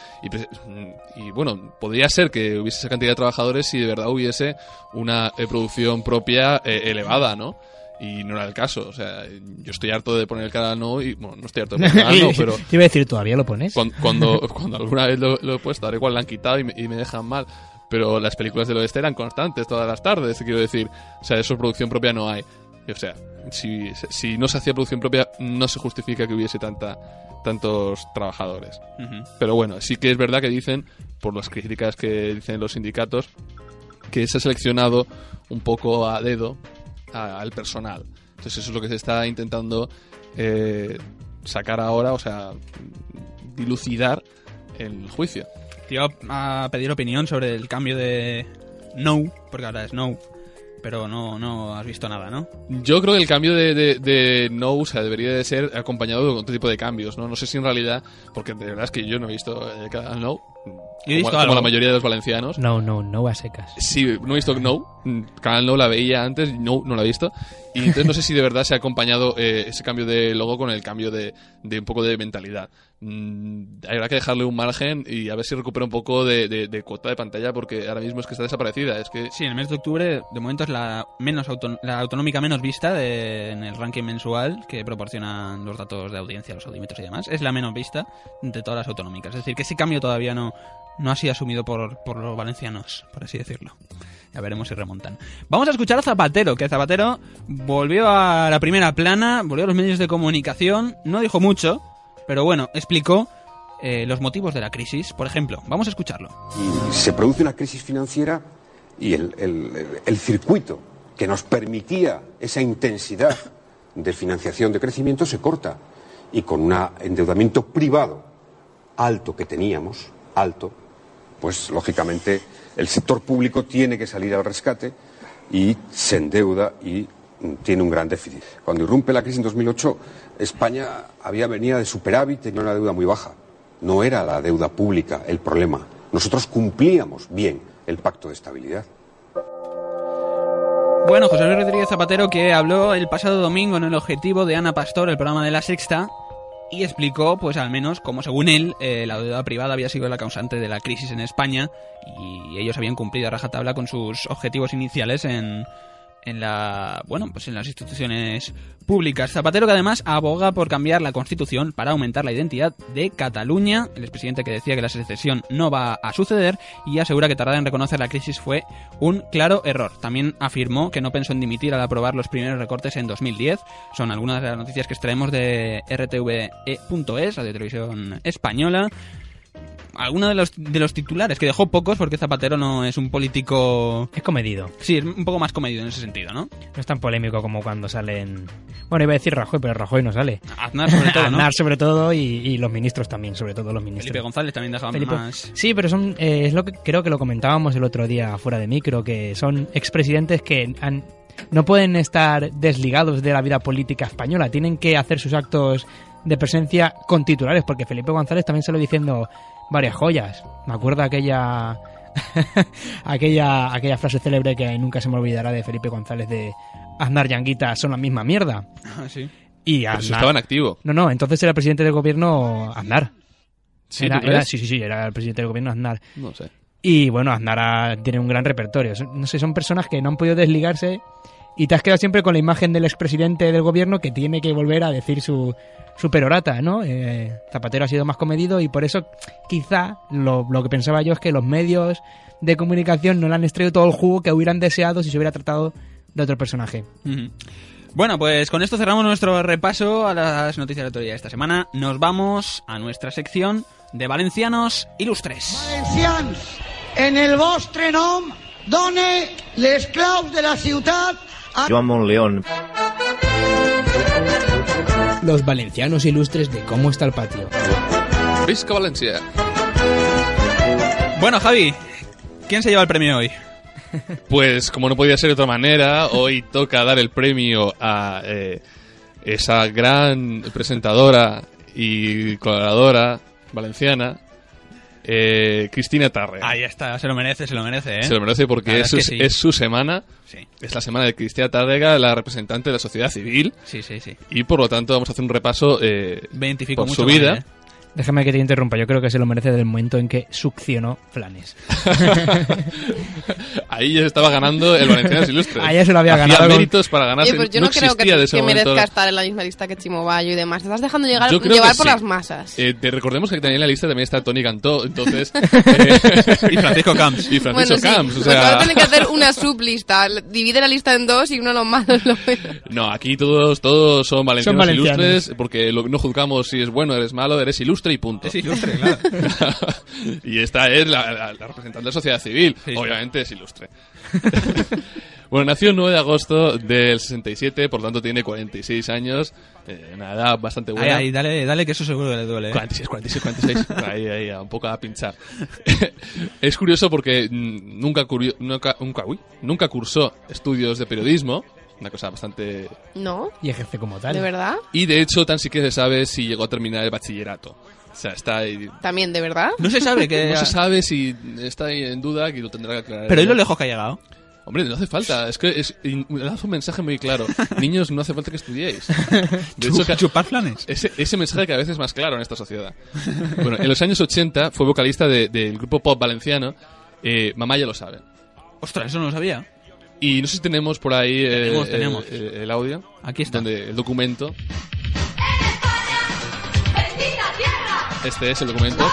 y bueno, podría ser que hubiese esa cantidad de trabajadores si de verdad hubiese una producción propia elevada, ¿no? Y no era el caso. O sea, yo estoy harto de poner el Canal No y... Bueno, no estoy harto de poner el Canal No, pero... Te iba a decir, ¿todavía lo pones? Cuando alguna vez lo he puesto, ahora igual lo han quitado y me dejan mal. Pero las películas del oeste eran constantes todas las tardes, quiero decir. O sea, eso producción propia no hay. O sea, si no se hacía producción propia, no se justifica que hubiese tantos trabajadores. Uh-huh. Pero bueno, sí que es verdad que dicen, por las críticas que dicen los sindicatos, que se ha seleccionado un poco a dedo al personal. Entonces eso es lo que se está intentando sacar ahora, o sea, dilucidar el juicio. Te iba a pedir opinión sobre el cambio de No, porque ahora es No, pero no has visto nada, ¿no? Yo creo que el cambio de No, o sea, debería de ser acompañado de otro tipo de cambios, ¿no? No sé si en realidad, porque de verdad es que yo no he visto Canal No, como la mayoría de los valencianos. No a secas. Sí, no he visto No, Canal No la veía antes, no la he visto. Y entonces no sé si de verdad se ha acompañado ese cambio de logo con el cambio de un poco de mentalidad. Habrá que dejarle un margen y a ver si recupera un poco de cuota de pantalla, porque ahora mismo es que está desaparecida. Es que sí, en el mes de octubre de momento es la autonómica menos vista en el ranking mensual que proporcionan los datos de audiencia, los audímetros y demás. Es la menos vista de todas las autonómicas. Es decir, que ese cambio todavía no ha sido asumido por los valencianos, por así decirlo. Ya veremos si remontan. Vamos a escuchar a Zapatero, que Zapatero volvió a la primera plana, volvió a los medios de comunicación, no dijo mucho, pero bueno, explicó los motivos de la crisis. Por ejemplo, vamos a escucharlo. Y se produce una crisis financiera y el circuito que nos permitía esa intensidad de financiación de crecimiento se corta. Y con un endeudamiento privado alto que teníamos, pues lógicamente el sector público tiene que salir al rescate y se endeuda y tiene un gran déficit. Cuando irrumpe la crisis en 2008, España venía de superávit, tenía una deuda muy baja. No era la deuda pública el problema. Nosotros cumplíamos bien el pacto de estabilidad. Bueno, José Luis Rodríguez Zapatero, que habló el pasado domingo en El Objetivo de Ana Pastor, el programa de La Sexta, y explicó, pues al menos, cómo según él, la deuda privada había sido la causante de la crisis en España y ellos habían cumplido a rajatabla con sus objetivos iniciales en las instituciones públicas. Zapatero, que además aboga por cambiar la Constitución para aumentar la identidad de Cataluña. El expresidente, que decía que la secesión no va a suceder, y asegura que tardar en reconocer la crisis fue un claro error. También afirmó que no pensó en dimitir al aprobar los primeros recortes en 2010. Son algunas de las noticias que extraemos de rtve.es, Radio Televisión Española. Algunos de los titulares, que dejó pocos porque Zapatero no es un político... Es comedido. Sí, es un poco más comedido en ese sentido, ¿no? No es tan polémico como cuando salen... Bueno, iba a decir Rajoy, pero Rajoy no sale. Aznar sobre todo, ¿no? Aznar sobre todo y los ministros también, sobre todo los ministros. Felipe González también dejaban más... Sí, pero son es lo que creo que lo comentábamos el otro día fuera de micro, que son expresidentes que no pueden estar desligados de la vida política española. Tienen que hacer sus actos de presencia con titulares, porque Felipe González también se lo diciendo varias joyas. Me acuerdo aquella frase célebre que nunca se me olvidará de Felipe González, de Aznar y Anguita son la misma mierda. Ah, sí. Y Aznar, pero estaba en activo. No, entonces era el presidente del gobierno Aznar. ¿Sí, era el presidente del gobierno Aznar. No sé. Y bueno, Aznar tiene un gran repertorio. No sé, son personas que no han podido desligarse y te has quedado siempre con la imagen del expresidente del gobierno que tiene que volver a decir su perorata, ¿no? Zapatero ha sido más comedido y por eso quizá lo que pensaba yo es que los medios de comunicación no le han extraído todo el jugo que hubieran deseado si se hubiera tratado de otro personaje. Uh-huh. Bueno, pues con esto cerramos nuestro repaso a las noticias de la actualidad de esta semana. Nos vamos a nuestra sección de Valencianos Ilustres. Valencians, en el vostre nom, done les claus de la ciutat a Joan Montleón. Los valencianos ilustres de Cómo está el patio. Visca Valencia. Bueno, Javi, ¿quién se lleva el premio hoy? Pues como no podía ser de otra manera, hoy toca dar el premio a esa gran presentadora y colaboradora valenciana, Cristina Tárrega. Ahí está, se lo merece, ¿eh? Se lo merece porque es, sí. es su semana. Sí. Es la semana de Cristina Tárrega, la representante de la sociedad civil. Sí. Y por lo tanto vamos a hacer un repaso Me identifico por mucho su vida. con él, Déjame que te interrumpa, yo creo que se lo merece desde el momento en que succionó flanes. Ahí ya estaba ganando el Valencianos Ilustres. Ahí ya se lo había Hacía ganado. méritos para ganarse. Pues yo no creo que existía merezca estar en la misma lista que Chimo Bayo y demás. Te estás dejando llevar Yo creo por que sí. las masas. Te recordemos que también en la lista también está Toni Cantó, entonces... y Francisco Camps. Y Francisco Camps, o Pues sea... ahora tienen que hacer una sublista. Divide la lista en dos y uno los malos lo ve. No, aquí todos son valencianos, valencianos. ilustres, porque no juzgamos si es bueno, eres malo, eres ilustre y punto. Es ilustre, claro. Y esta es la representante de la sociedad civil. Sí. Obviamente es ilustre. Bueno, nació el 9 de agosto del 67, por lo tanto tiene 46 años. Una edad bastante buena. Ay, dale que eso seguro que le duele. 46. Ahí, un poco a pinchar. Es curioso porque nunca cursó estudios de periodismo. Una cosa bastante... ¿No? Y ejerce como tal. ¿De verdad? Y de hecho, tan siquiera se sabe si llegó a terminar el bachillerato. O sea, está ahí... ¿También, de verdad? No se sabe que... No se sabe si está ahí en duda, que lo tendrá que aclarar. Pero ¿y lo lejos que ha llegado? Hombre, no hace falta. Es que le hace un mensaje muy claro. Niños, no hace falta que estudiéis. De hecho, chupar flanes. Ese mensaje cada vez es más claro en esta sociedad. Bueno, en los años 80 fue vocalista del grupo pop valenciano Mamá ya lo sabe. Ostras, eso no lo sabía. Y no sé si tenemos por ahí Tenemos. El audio. Aquí está. Donde el documento. Este es el documento.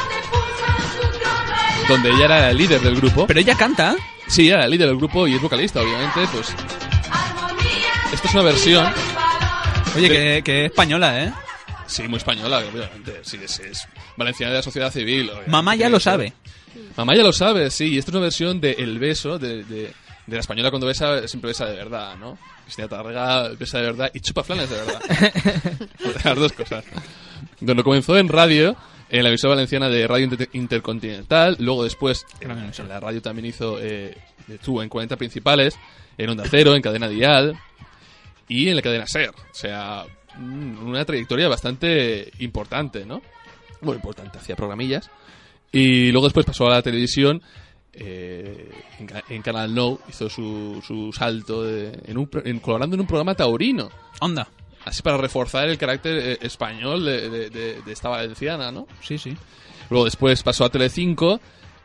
Donde ella era la líder del grupo. Pero ella canta. Sí, era la líder del grupo y es vocalista, obviamente. Pues esto es una versión. Oye, que española, ¿eh? Sí, muy española, obviamente. Sí, es valenciana de la sociedad civil. Mamá ya lo sabe. Mamá ya lo sabe, sí. Y esta es una versión de El beso, de la española cuando besa, siempre besa de verdad, ¿no? Cristina Tárrega besa de verdad y chupa flanes de verdad. Las dos cosas. Cuando comenzó en radio, en la emisora valenciana de Radio Intercontinental, luego después en la radio también estuvo en 40 principales, en Onda Cero, en Cadena Dial y en la cadena SER. O sea, una trayectoria bastante importante, ¿no? Bueno, importante, hacía programillas. Y luego después pasó a la televisión. En Canal No hizo su salto colaborando en un programa taurino. Onda. Así para reforzar el carácter español de esta valenciana, ¿no? Sí. Luego después pasó a Telecinco,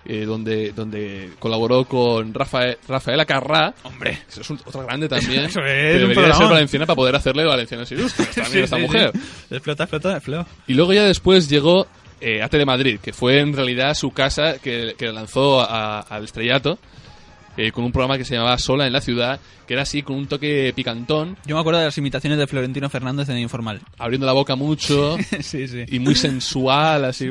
donde colaboró con Rafaela Carrá. Hombre, eso es otra grande también. Eso es debería un programa. ser valenciana para poder hacerle Valencianos Ilustres también esta mujer. Sí. Explota el flow. Y luego ya después llegó a Telemadrid, que fue en realidad su casa que lanzó al estrellato, con un programa que se llamaba Sola en la ciudad, que era así con un toque picantón. Yo me acuerdo de las imitaciones de Florentino Fernández en Informal. Abriendo la boca mucho. Sí. Y muy sensual, así.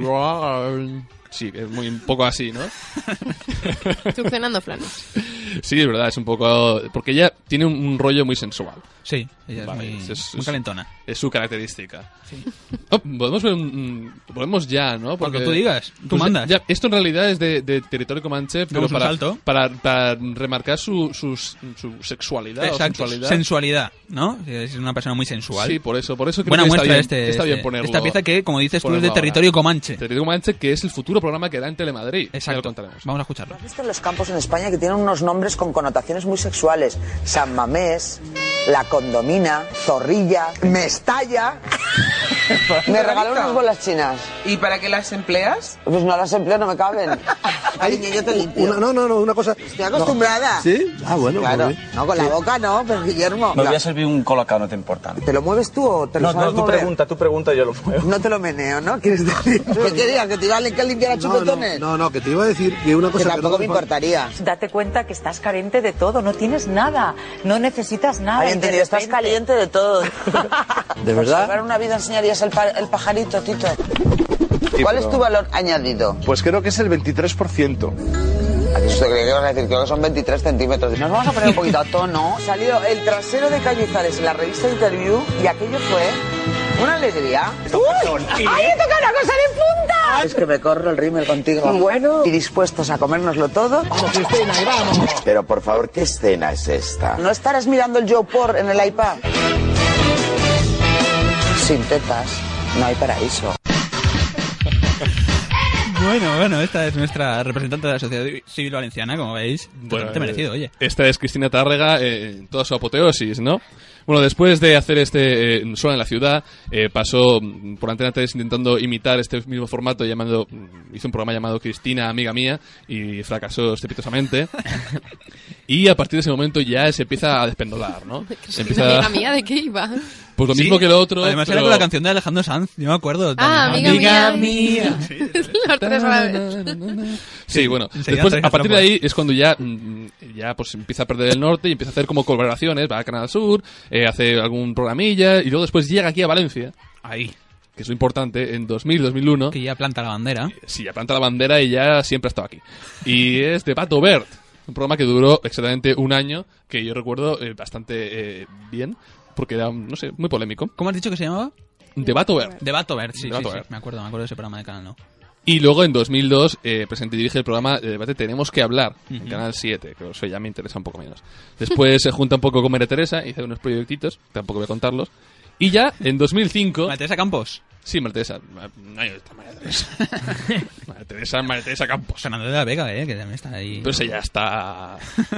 Sí, es muy un poco así, ¿no? Succionando flanes. Sí, es verdad, es un poco... Porque ella tiene un rollo muy sensual. Sí, ella Vale, es muy calentona. Es su característica. Sí. Oh, podemos ya, ¿no? Porque tú digas, tú pues mandas. Ya, esto en realidad es de territorio comanche, pero Damos un salto. para remarcar su sexualidad. Exacto, o sensualidad. Sensualidad, ¿no? Es una persona muy sensual. Sí, por eso creo Buena que muestra está bien ponerlo. esta pieza que, como dices tú, es de ahora. territorio comanche. Territorio comanche, que es el futuro programa que da en Telemadrid. Exacto. Ya lo contaremos. Vamos a escucharlo. ¿Has visto en los campos en España que tienen unos nombres con connotaciones muy sexuales? San Mamés, La Condomina, Zorrilla, Mestalla. Me regaló unas bolas chinas. ¿Y para qué las empleas? Pues no las empleo, no me caben. Cariño, yo te limpio. No, una cosa... Estoy acostumbrada. ¿Sí? Ah, bueno. Claro. Muy bien. No, con la boca no, pero Guillermo. Me voy a servir un colacao, no te importa. ¿Te lo mueves tú o te lo sabes tú mover? pregunta, yo lo muevo. No te lo meneo, ¿no? ¿Quieres decir? ¿Qué querías? ¿Que te iba a limpiar a chupetones? No, que te iba a decir que una cosa... Que tampoco me importaría. Date cuenta que estás carente de todo, no tienes nada, no necesitas nada. Había entendido, estás caliente de todo. ¿De verdad? Para salvar una vida enseñarías el pajarito, Tito. ¿Cuál es tu valor añadido? Pues creo que es el 23%. ¿A qué usted cree que vas a decir? Creo que son 23 centímetros. Nos vamos a poner un poquito a tono. Salió el trasero de Cañizares en la revista Interview y aquello fue una alegría. ¡Uy! ¡Ay, he tocado una cosa de punta! Es que me corro el rímel contigo. Bueno. Y dispuestos a comérnoslo todo. Vamos, Cristina, y vamos. Pero por favor, ¿qué escena es esta? ¿No estarás mirando el Geopor en el iPad? Sin tetas no hay paraíso. Bueno, esta es nuestra representante de la sociedad civil valenciana, como veis. Totalmente merecido, oye. Esta es Cristina Tárrega en toda su apoteosis, ¿no? Bueno, después de hacer Sola en la ciudad, pasó por Antena 3 intentando imitar este mismo formato, hizo un programa llamado Cristina, amiga mía, y fracasó estrepitosamente. Y a partir de ese momento ya se empieza a despendolar, ¿no? Amiga mía, ¿de qué iba? Pues lo mismo que lo otro. Además era con la canción de Alejandro Sanz, yo me acuerdo. Amiga mía. Los tres a la vez. Sí, bueno. Después, a partir de ahí es cuando ya pues empieza a perder el norte y empieza a hacer como colaboraciones, va a Canal Sur, hace algún programilla y luego después llega aquí a Valencia. Ahí. Que es lo importante, en 2000-2001. Que ya planta la bandera. Sí, ya planta la bandera y ya siempre ha estado aquí. Y es Debat Obert, un programa que duró exactamente un año, que yo recuerdo bastante bien, porque era, no sé, muy polémico. ¿Cómo has dicho que se llamaba? Debat Obert. Debat Obert, sí, Debat sí, Obert. Me acuerdo de ese programa de Canal No. Y luego en 2002 presenta y dirige el programa de debate Tenemos que hablar, en Canal 7, que eso ya me interesa un poco menos. Después se junta un poco con María Teresa, hizo unos proyectitos, tampoco voy a contarlos. Y ya en 2005... ¿María Teresa Campos? Sí, María Teresa. No, está María Teresa. María Teresa Campos. Fernando de la Vega, que también está ahí. Pero ese ya está...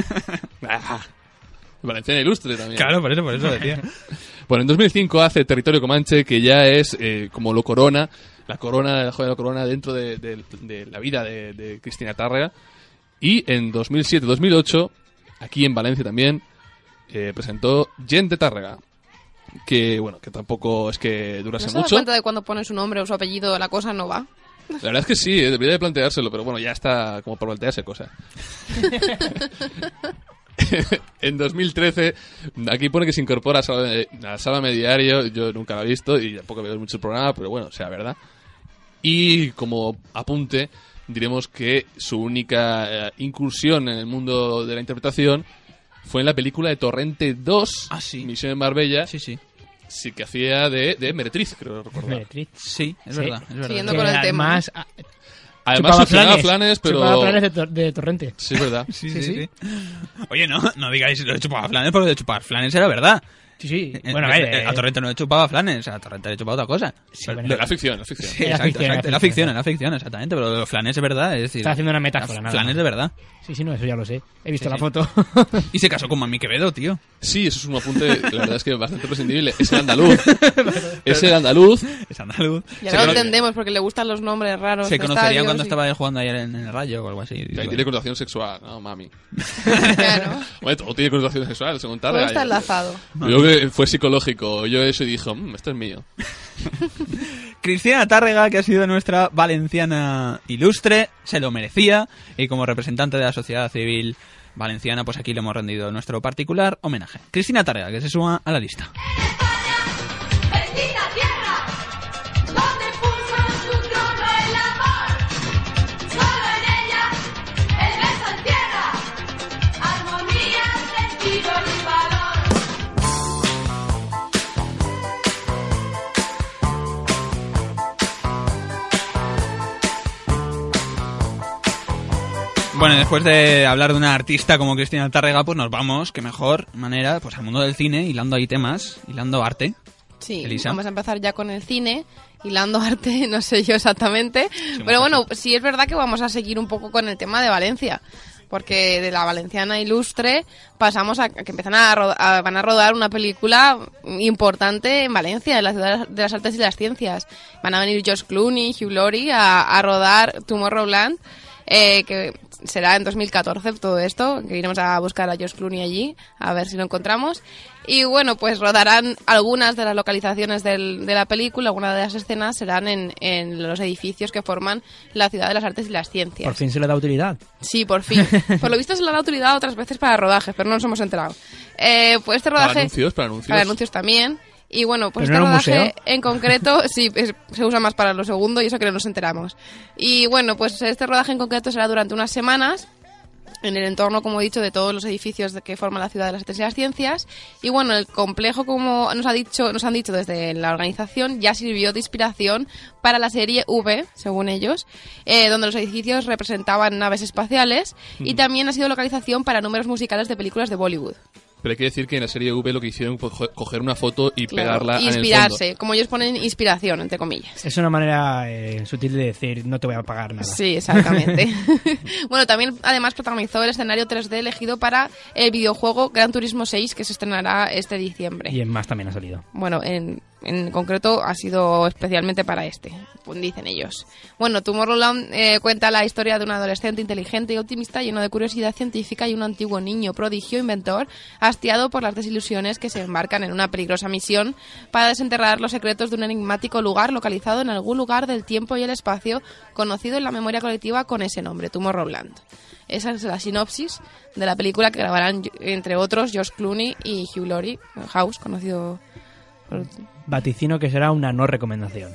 Valenciana Ilustre también. Claro, por eso decía. Bueno, en 2005 hace Territorio Comanche, que ya es como lo corona, la joya de la corona dentro de la vida de Cristina Tárrega. Y en 2007-2008, aquí en Valencia también, presentó Gent de Tárrega. Que, bueno, que tampoco es que durase ¿No se da mucho. cuenta de cuando pone su nombre o su apellido la cosa no va? La verdad es que sí, debería de planteárselo, pero bueno, ya está como por plantearse cosa. En 2013, aquí pone que se incorpora a Sálvame Diario. Yo nunca lo he visto y tampoco veo mucho el programa, pero bueno, sea verdad. Y como apunte, diremos que su única incursión en el mundo de la interpretación fue en la película de Torrente 2, Misión en Marbella. Sí, que hacía de Meretriz, creo recordar. Meretriz. Sí, es verdad. Siguiendo con el tema. Además funcionaba Flanes, pero... Chupaba Flanes de Torrente. Sí, es verdad. Sí. Oye, no digáis lo de chupaba Flanes, porque lo de chupar Flanes era verdad. Sí. Bueno, a Torrente no le chupaba Flanes, a Torrente le chupaba otra cosa. De la ficción. Sí, exacto. La ficción, exactamente. Pero Flanes es verdad, es decir... Está haciendo una metáfora, nada. Flanes de verdad. Sí, no, eso ya lo sé. He visto la foto. Y se casó con Mami Quevedo, tío. Sí, eso es un apunte, la verdad es que bastante prescindible. Es el andaluz. Es el andaluz. Ya lo entendemos, porque le gustan los nombres raros. Se conocerían cuando estaba jugando ayer en el Rayo o algo así. Tiene connotación sexual, ¿no, mami? Claro. Bueno, todo tiene connotación sexual, según Tárrega. Todo está enlazado. Yo que fue psicológico. Yo eso y dijo, esto es mío. Cristina Tárrega, que ha sido nuestra valenciana ilustre, se lo merecía, y como representante de la sociedad civil valenciana, pues aquí le hemos rendido nuestro particular homenaje. Cristina Tárrega, que se suma a la lista. Bueno, después de hablar de una artista como Cristina Tárrega, pues nos vamos, qué mejor manera, pues al mundo del cine, hilando ahí temas, hilando arte. Sí, Elisa. Vamos a empezar ya con el cine, hilando arte, no sé yo exactamente, pero bueno, sí es verdad que vamos a seguir un poco con el tema de Valencia, porque de la valenciana ilustre pasamos a que van a rodar una película importante en Valencia, en la ciudad de las artes y las ciencias. Van a venir George Clooney, Hugh Laurie a rodar Tomorrowland, que será en 2014 todo esto, que iremos a buscar a George Clooney allí, a ver si lo encontramos. Y bueno, pues rodarán algunas de las localizaciones de la película, algunas de las escenas serán en los edificios que forman la ciudad de las artes y las ciencias. Por fin se le da utilidad. Sí, por fin. Por lo visto se le da utilidad otras veces para rodajes, pero no nos hemos enterado. Pues este rodaje... Para anuncios. Para anuncios también. Y bueno, pues este rodaje en concreto sí se usa más para lo segundo y eso que no nos enteramos. Y bueno, pues este rodaje en concreto será durante unas semanas en el entorno, como he dicho, de todos los edificios que forman la ciudad de las artes y las ciencias. Y bueno, el complejo, como nos han dicho desde la organización, ya sirvió de inspiración para la serie V, según ellos, donde los edificios representaban naves espaciales y también ha sido localización para números musicales de películas de Bollywood. Pero hay que decir que en la serie V lo que hicieron fue coger una foto y pegarla en el fondo. Inspirarse, como ellos ponen inspiración, entre comillas. Es una manera sutil de decir, no te voy a pagar nada. Sí, exactamente. Bueno, también además protagonizó el escenario 3D elegido para el videojuego Gran Turismo 6, que se estrenará este diciembre. Y en más también ha salido. Bueno, en concreto ha sido especialmente para este, dicen ellos. Bueno, Tomorrowland cuenta la historia de un adolescente inteligente y optimista, lleno de curiosidad científica, y un antiguo niño prodigio inventor hastiado por las desilusiones, que se embarcan en una peligrosa misión para desenterrar los secretos de un enigmático lugar localizado en algún lugar del tiempo y el espacio, conocido en la memoria colectiva con ese nombre, Tomorrowland. Esa es la sinopsis de la película que grabarán, entre otros, George Clooney y Hugh Laurie, House, conocido por... Vaticino que será una no recomendación.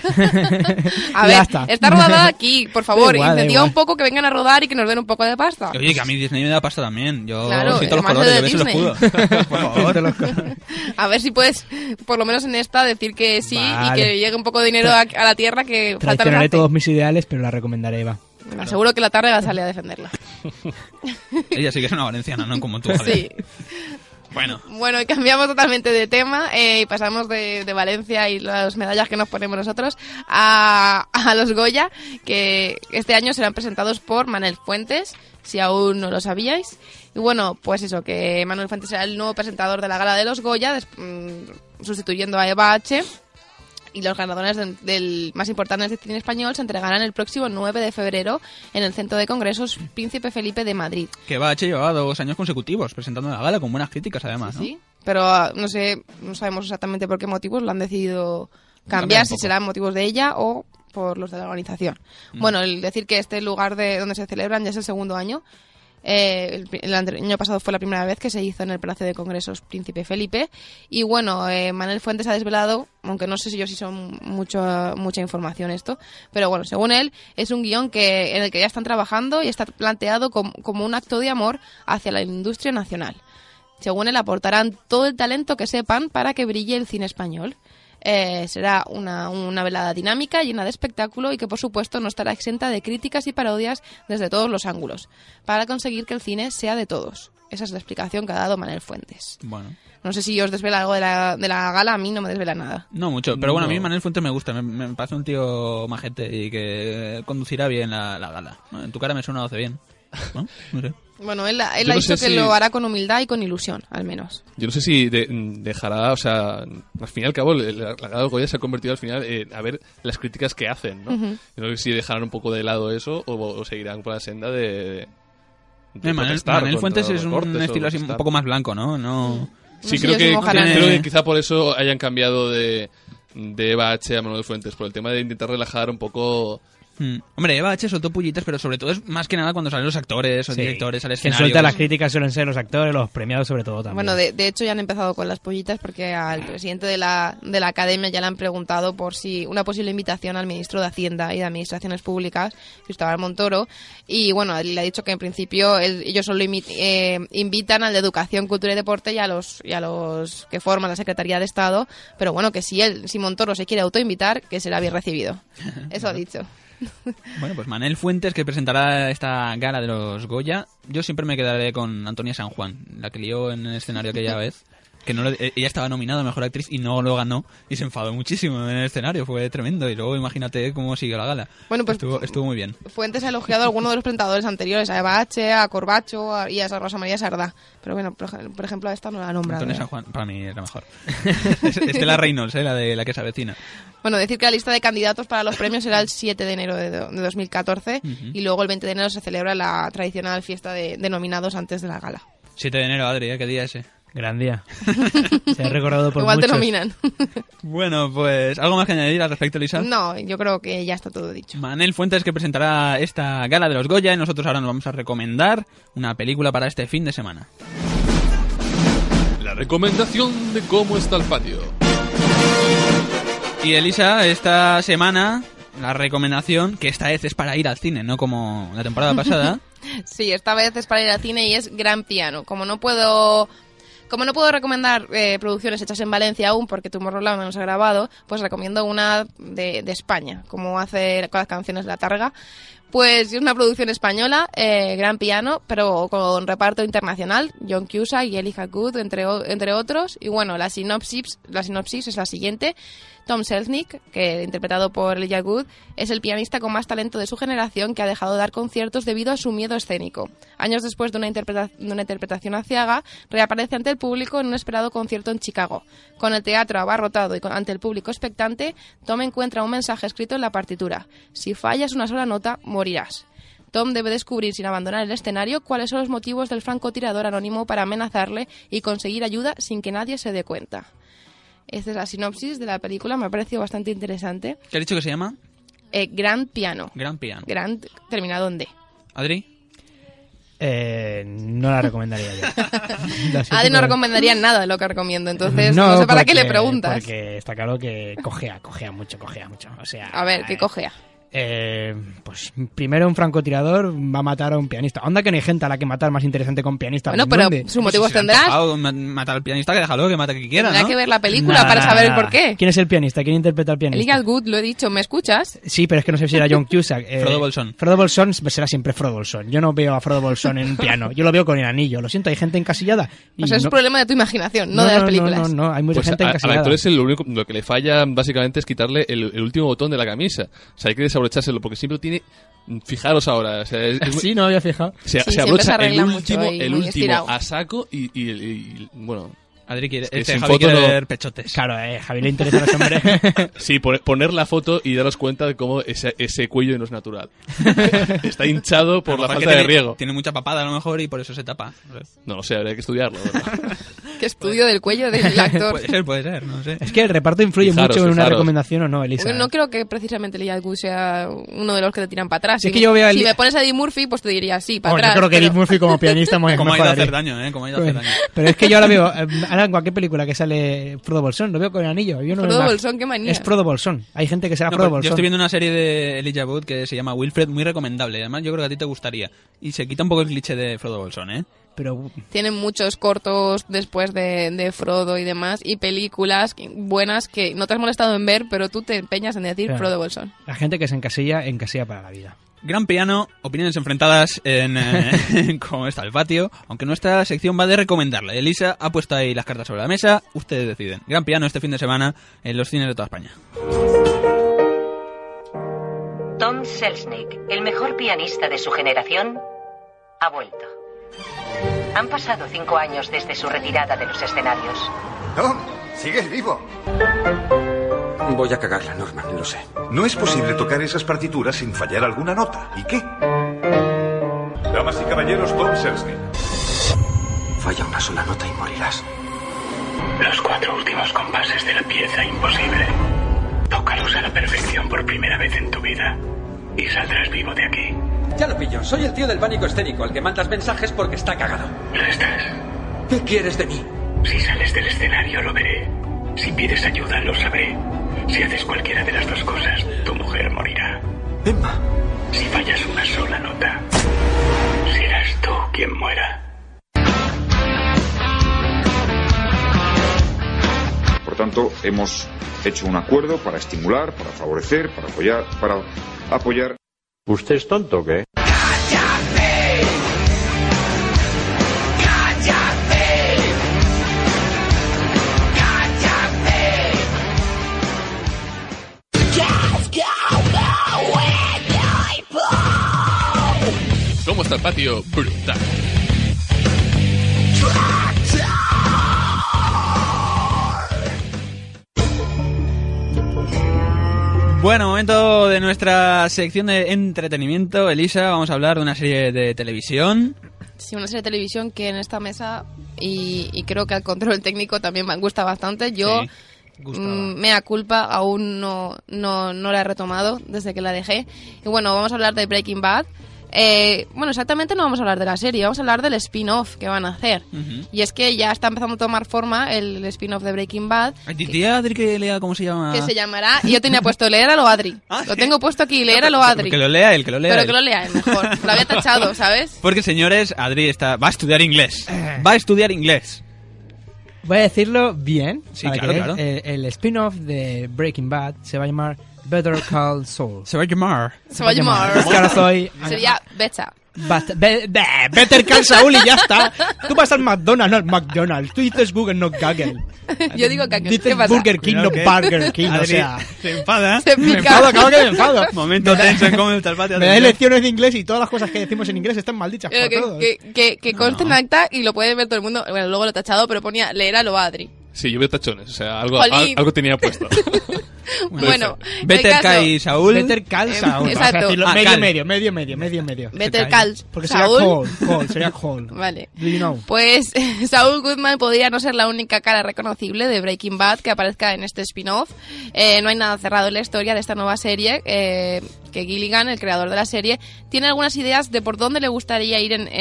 A ver, está rodada aquí, por favor. Da igual, Incentiva un poco que vengan a rodar y que nos den un poco de pasta. Oye, que a mí Disney me da pasta también. Yo claro, soy todos los además colores, de yo ves el escudo. Por favor. A ver si puedes, por lo menos en esta, decir que sí y que llegue un poco de dinero a la tierra que falta. Traicionaré todos mis ideales, pero la recomendaré, Eva. Me aseguro que la tarde va a salir a defenderla. Ella sí que es una valenciana, no como tú, joder. Sí. Bueno, y cambiamos totalmente de tema y pasamos de Valencia y las medallas que nos ponemos nosotros a los Goya, que este año serán presentados por Manel Fuentes, si aún no lo sabíais. Y bueno, pues eso, que Manuel Fuentes será el nuevo presentador de la gala de los Goya, sustituyendo a Eva H., y los ganadores del más importante del cine español se entregarán el próximo 9 de febrero en el Centro de Congresos Príncipe Felipe de Madrid. Que Eva H. llevaba 2 años consecutivos presentando la gala con buenas críticas, además, ¿no? Sí, pero no sabemos exactamente por qué motivos lo han decidido cambiar, si serán motivos de ella o por los de la organización. Bueno, el decir que este lugar donde se celebran ya es el segundo año. El año pasado fue la primera vez que se hizo en el Palacio de Congresos Príncipe Felipe. Y bueno, Manel Fuentes ha desvelado, aunque no sé si son mucha información esto, pero bueno, según él, es un guión en el que ya están trabajando y está planteado como un acto de amor hacia la industria nacional. Según él, aportarán todo el talento que sepan para que brille el cine español. Será una velada dinámica, llena de espectáculo y que por supuesto no estará exenta de críticas y parodias desde todos los ángulos, para conseguir que el cine sea de todos. Esa es la explicación que ha dado Manel Fuentes. Bueno. No sé si os desvela algo de la gala, a mí no me desvela nada. No mucho, pero bueno, a mí Manel Fuentes me gusta, me parece un tío majete y que conducirá bien la gala. En tu cara me suena 12 bien, ¿no? No sé. Bueno, él ha dicho que lo hará con humildad y con ilusión, al menos. Yo no sé si dejará, o sea, al fin y al cabo, la gala de Goya se ha convertido al final a ver las críticas que hacen, ¿no? Uh-huh. Yo no sé si dejarán un poco de lado eso o seguirán por la senda de Manel Fuentes es un estilo así un poco más blanco, ¿no? Sí, creo que quizá por eso hayan cambiado de Eva H. a Manuel Fuentes, por el tema de intentar relajar un poco... Hombre, Eva H. soltó pullitas, pero sobre todo es más que nada cuando salen los actores o directores al escenario. Quien suelta las críticas suelen ser los actores, los premiados sobre todo también. Bueno, de hecho ya han empezado con las pollitas porque al presidente de la academia ya le han preguntado por si una posible invitación al ministro de Hacienda y de Administraciones Públicas, Cristóbal Montoro, y bueno, le ha dicho que en principio ellos solo invitan al de Educación, Cultura y Deporte y a los que forman la Secretaría de Estado, pero bueno, que si Montoro se quiere autoinvitar, que será bien recibido. Eso ha dicho. Bueno, pues Manel Fuentes, que presentará esta gala de los Goya. Yo siempre me quedaré con Antonia San Juan, la que lió en el escenario aquella vez. Que ella estaba nominada a Mejor Actriz y no lo ganó y se enfadó muchísimo en el escenario, fue tremendo. Y luego imagínate cómo siguió la gala. Bueno, pues estuvo muy bien. Fuentes ha elogiado a algunos de los presentadores anteriores, a Eva H., a Corbacho y a Rosa María Sardá. Pero bueno, por ejemplo, a esta no la ha nombrado. Antonia San Juan, para mí es la mejor. Estela Reynolds, la de la que se avecina. Bueno, decir que la lista de candidatos para los premios será el 7 de enero de 2014 y luego el 20 de enero se celebra la tradicional fiesta de nominados antes de la gala. 7 de enero, Adri, ¿qué día es ese? Gran día. Se ha recordado por Igual muchos. Te nominan. Bueno, pues, ¿algo más que añadir al respecto, Lisa? No, yo creo que ya está todo dicho. Manel Fuentes, que presentará esta gala de los Goya, y nosotros ahora nos vamos a recomendar una película para este fin de semana. La recomendación de cómo está el patio. Y Elisa, esta semana, la recomendación, que esta vez es para ir al cine, no como la temporada pasada. Sí, esta vez es para ir al cine y es Gran Piano. Como no puedo recomendar producciones hechas en Valencia aún, porque Tomorrowland no nos ha grabado, pues recomiendo una de España, como hace con las canciones de La Targa. Pues es una producción española, Gran Piano, pero con reparto internacional, John Cusack y Elijah Wood, entre otros. Y bueno, la sinopsis es la siguiente. Tom Selznick, que interpretado por Elijah Wood, es el pianista con más talento de su generación que ha dejado de dar conciertos debido a su miedo escénico. Años después de una interpretación aciaga, reaparece ante el público en un esperado concierto en Chicago. Con el teatro abarrotado y ante el público expectante, Tom encuentra un mensaje escrito en la partitura. Si fallas una sola nota, morirás. Tom debe descubrir sin abandonar el escenario cuáles son los motivos del francotirador anónimo para amenazarle y conseguir ayuda sin que nadie se dé cuenta. Esta es la sinopsis de la película, me ha parecido bastante interesante. ¿Qué has dicho que se llama? Gran Piano. Gran Piano. Gran terminado en D. ¿Adri? No la recomendaría yo. Adri no recomendaría nada de lo que recomiendo, entonces no sé para qué le preguntas. Porque está claro que cojea mucho. O sea, a ver, ¿qué cojea? Pues primero un francotirador va a matar a un pianista. Onda que no hay gente a la que matar más interesante con pianista. Bueno, pero sus motivos tendrás. Matar al pianista, que déjalo, que mate que quiera, Tendrá que ver la película para saber el porqué. ¿Quién es el pianista? ¿Quién interpreta al pianista? Elijah Wood, lo he dicho, ¿me escuchas? Sí, pero es que no sé si era John Cusack. Frodo Bolsón. Frodo Bolsón será siempre Frodo Bolsón. Yo no veo a Frodo Bolsón en un piano. Yo lo veo con el anillo. Lo siento, hay gente encasillada. O sea, es un problema de tu imaginación, no de las películas. No, hay mucha gente encasillada. Al actor lo que le falla básicamente es quitarle el último botón de la camisa. O sea, hay que desabrochárselo porque siempre tiene... Fijaros ahora, o sea, sí, no había fijado. Se abrocha el último a saco y bueno... Adri quiere, Javi quiere ver pechotes. Claro, Javi le interesa a los hombres. Sí, poner la foto y daros cuenta de cómo ese cuello no es natural. Está hinchado por la falta de riego. Tiene mucha papada a lo mejor y por eso se tapa. No lo sé, habría que estudiarlo. ¿Qué estudio del cuello del actor? Puede ser, no sé. Es que el reparto influye mucho en una recomendación o no, Elisa. Bueno, no creo que precisamente Elijah Wood sea uno de los que te tiran para atrás. Si me pones a Eddie Murphy, pues te diría sí, para atrás. Yo creo que Eddie Murphy como pianista como ha ido a hacer daño, Pero es que yo ahora veo... Ahora en cualquier película que sale Frodo Bolsón, lo veo con el anillo. Frodo Bolsón, qué manía. Es Frodo Bolsón. Hay gente que será Frodo Bolsón. Yo estoy viendo una serie de Elijah Wood que se llama Wilfred, muy recomendable. Además, yo creo que a ti te gustaría. Y se quita un poco el cliché de Frodo Bolsón, ¿eh? Pero tienen muchos cortos después de Frodo y demás, y películas buenas que no te has molestado en ver, pero tú te empeñas en decir Frodo Bolsón. La gente que se encasilla para la vida. Gran Piano, opiniones enfrentadas en cómo está el patio, aunque nuestra sección va de recomendarla. Elisa ha puesto ahí las cartas sobre la mesa, ustedes deciden. Gran Piano este fin de semana en los cines de toda España. Tom Selznick, el mejor pianista de su generación, ha vuelto. Han pasado 5 años desde su retirada de los escenarios. Tom, sigues vivo. Voy a cagarla, Norman, lo sé. No es posible tocar esas partituras sin fallar alguna nota. ¿Y qué? Damas y caballeros, Tom Selznick. Falla una sola nota y morirás. Los 4 últimos compases de la pieza imposible. Tócalos a la perfección por primera vez en tu vida y saldrás vivo de aquí. Ya lo pillo, soy el tío del pánico escénico, al que mandas mensajes porque está cagado. Lo estás. ¿Qué quieres de mí? Si sales del escenario lo veré. Si pides ayuda lo sabré. Si haces cualquiera de las dos cosas, tu mujer morirá. Emma. Si fallas una sola nota, serás tú quien muera. Por tanto, hemos hecho un acuerdo para estimular, para favorecer, para apoyar. ¿Usted es tonto o qué? ¿Cómo está el patio? Brutal. Bueno, momento de nuestra sección de entretenimiento. Elisa, vamos a hablar de una serie de televisión. Sí, una serie de televisión que en esta mesa, y creo que al control técnico también me gusta bastante. Yo, mea culpa, aún no la he retomado desde que la dejé. Y bueno, vamos a hablar de Breaking Bad. Bueno, exactamente no vamos a hablar de la serie, vamos a hablar del spin-off que van a hacer. Y es que ya está empezando a tomar forma el spin-off de Breaking Bad. Dile a Adri que lea cómo se llama. Que se llamará, y yo tenía puesto leer a lo Adri. Lo tengo puesto aquí, leer a lo Adri. Que lo lea él, que lo lea Pero él. que lo lea él mejor. Lo había tachado, ¿sabes? Porque, señores, Adri va a estudiar inglés. Va a estudiar inglés. Voy a decirlo bien. Sí, claro, claro. El spin-off de Breaking Bad se va a llamar Better Call Saul. Se va a llamar. Se va a llamar. Es que ahora soy... Sería Becha. Better Call Saul y ya está. Tú vas al McDonald's, no al McDonald's. Tú dices Google, no Google. Yo digo Google. Dices ¿Qué pasa? Burger King, no Burger King. O sea, se enfada. Se me pica. enfado, acabo que me enfado. Momento tenso en cómo el talpate. Me da lecciones de inglés y todas las cosas que decimos en inglés están maldichas por todos. Que conste en acta y lo puede ver todo el mundo. Bueno, luego lo he tachado, pero ponía leer a lo Adri. Sí, yo veo tachones, o sea, algo tenía puesto. Bueno, Better Call Saul. Better Call Saul. Exacto. Medio. Better Call Porque Saul. sería Cole. Vale. Do you know? Pues Saul Goodman podría no ser la única cara reconocible de Breaking Bad que aparezca en este spin-off. No hay nada cerrado en la historia de esta nueva serie. Que Gilligan, el creador de la serie, tiene algunas ideas de por dónde le gustaría ir en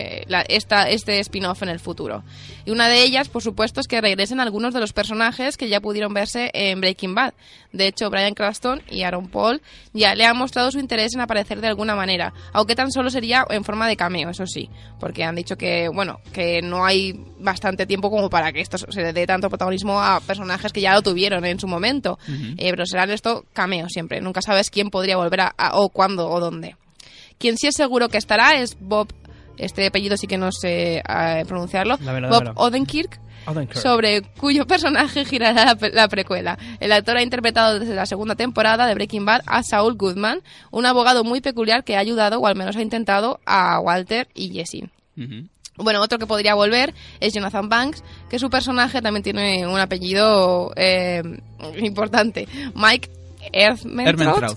este spin-off en el futuro. Y una de ellas, por supuesto, es que regresen algunos de los personajes que ya pudieron verse en Breaking Bad. De hecho, Bryan Cranston y Aaron Paul ya le han mostrado su interés en aparecer de alguna manera, aunque tan solo sería en forma de cameo, eso sí, porque han dicho que, bueno, que no hay bastante tiempo como para que esto se le dé tanto protagonismo a personajes que ya lo tuvieron en su momento. Pero serán esto cameos siempre, nunca sabes quién podría volver o cuándo o dónde. Quien sí es seguro que estará es Bob, este apellido sí que no sé pronunciarlo, Bob Odenkirk, sobre cuyo personaje girará la precuela. El actor ha interpretado desde la segunda temporada de Breaking Bad a Saul Goodman, un abogado muy peculiar que ha ayudado, o al menos ha intentado, a Walter y Jesse. Bueno, otro que podría volver es Jonathan Banks, que su personaje también tiene un apellido importante. Mike Ehrmantraut.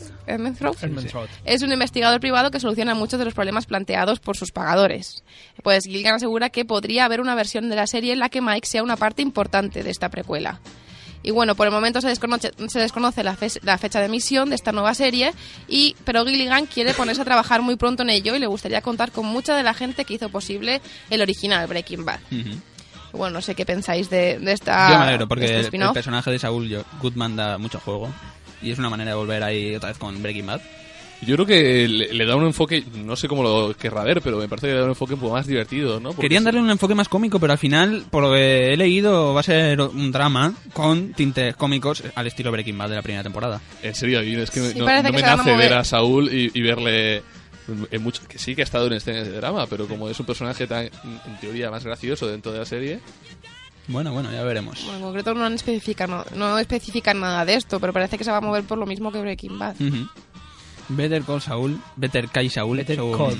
Es un investigador privado que soluciona muchos de los problemas planteados por sus pagadores. Pues Gilligan asegura que podría haber una versión de la serie en la que Mike sea una parte importante de esta precuela. Y bueno, por el momento se desconoce la fecha de emisión de esta nueva serie, pero Gilligan quiere ponerse a trabajar muy pronto en ello y le gustaría contar con mucha de la gente que hizo posible el original Breaking Bad. Bueno, no sé qué pensáis de esta. Yo me alegro porque este el personaje de Saul Goodman da mucho juego y es una manera de volver ahí otra vez con Breaking Bad. Yo creo que le da un enfoque, no sé cómo lo querrá ver, pero me parece que le da un enfoque un poco más divertido, ¿no? Porque querían darle un enfoque más cómico, pero al final, por lo que he leído, va a ser un drama con tintes cómicos al estilo Breaking Bad de la primera temporada. En serio, es que sí, no me nace ver a Saúl y verle en mucho, que sí que ha estado en escenas de drama, pero como es un personaje tan, en teoría, más gracioso dentro de la serie. Bueno, ya veremos. Bueno, en concreto no especifican nada de esto, pero parece que se va a mover por lo mismo que Breaking Bad. Better Call Saul, Better Call Saul. Better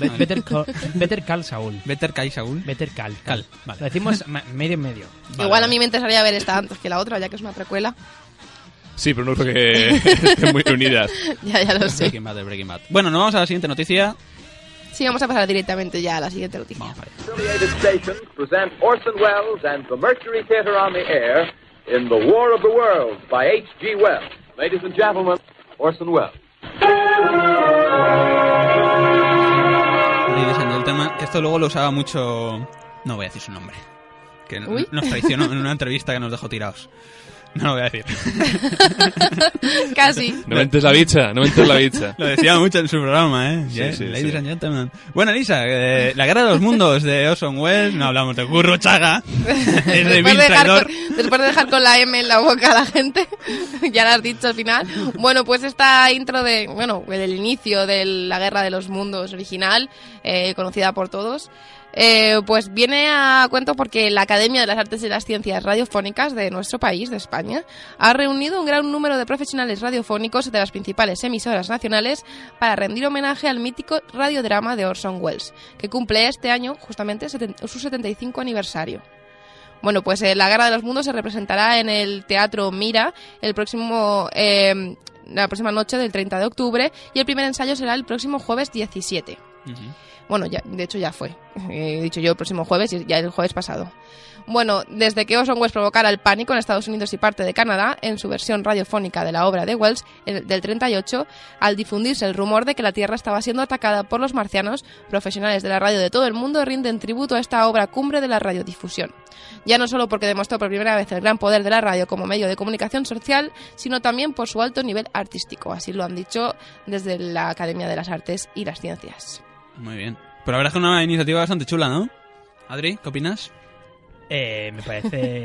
Call Saul. Vale. Lo decimos medio. Igual a mí me interesaría ver esta antes que la otra, ya que es una precuela. Sí, pero no creo que estén muy unidas. ya lo sé. Breaking Bad. Bueno, nos vamos a la siguiente noticia. Sí, vamos a pasar directamente ya a la siguiente noticia. Affiliated stations present Orson Welles and the Mercury Theatre on the air in The War of the Worlds by H.G. Wells. Ladies and gentlemen, Orson Welles. Ladies and gentlemen, que esto luego lo usaba mucho... No voy a decir su nombre. Que nos traicionó en una entrevista que nos dejó tirados. No lo voy a decir. Casi. No mentes la bicha. Lo decía mucho en su programa, ¿eh? Sí, Ladies and gentlemen. Bueno, Elisa, La Guerra de los Mundos de Orson Welles. No hablamos de Curro Chaga. Es de Bill Traidor. Después de dejar con la M en la boca a la gente, ya lo has dicho al final. Bueno, pues esta intro del inicio de La Guerra de los Mundos original, conocida por todos, pues viene a cuento porque la Academia de las Artes y las Ciencias Radiofónicas de nuestro país, de España, ha reunido un gran número de profesionales radiofónicos de las principales emisoras nacionales para rendir homenaje al mítico radiodrama de Orson Welles, que cumple este año justamente su 75 aniversario. Bueno, pues La Guerra de los Mundos se representará en el Teatro Mira la próxima noche del 30 de octubre y el primer ensayo será el próximo jueves 17. Bueno, de hecho ya fue. He dicho yo el próximo jueves y ya el jueves pasado. Bueno, desde que Orson Welles provocara el pánico en Estados Unidos y parte de Canadá, en su versión radiofónica de la obra de Welles del 38, al difundirse el rumor de que la Tierra estaba siendo atacada por los marcianos, profesionales de la radio de todo el mundo rinden tributo a esta obra cumbre de la radiodifusión. Ya no solo porque demostró por primera vez el gran poder de la radio como medio de comunicación social, sino también por su alto nivel artístico. Así lo han dicho desde la Academia de las Artes y las Ciencias. Muy bien. Pero la verdad es que una iniciativa bastante chula, ¿no? Adri, ¿qué opinas? Me parece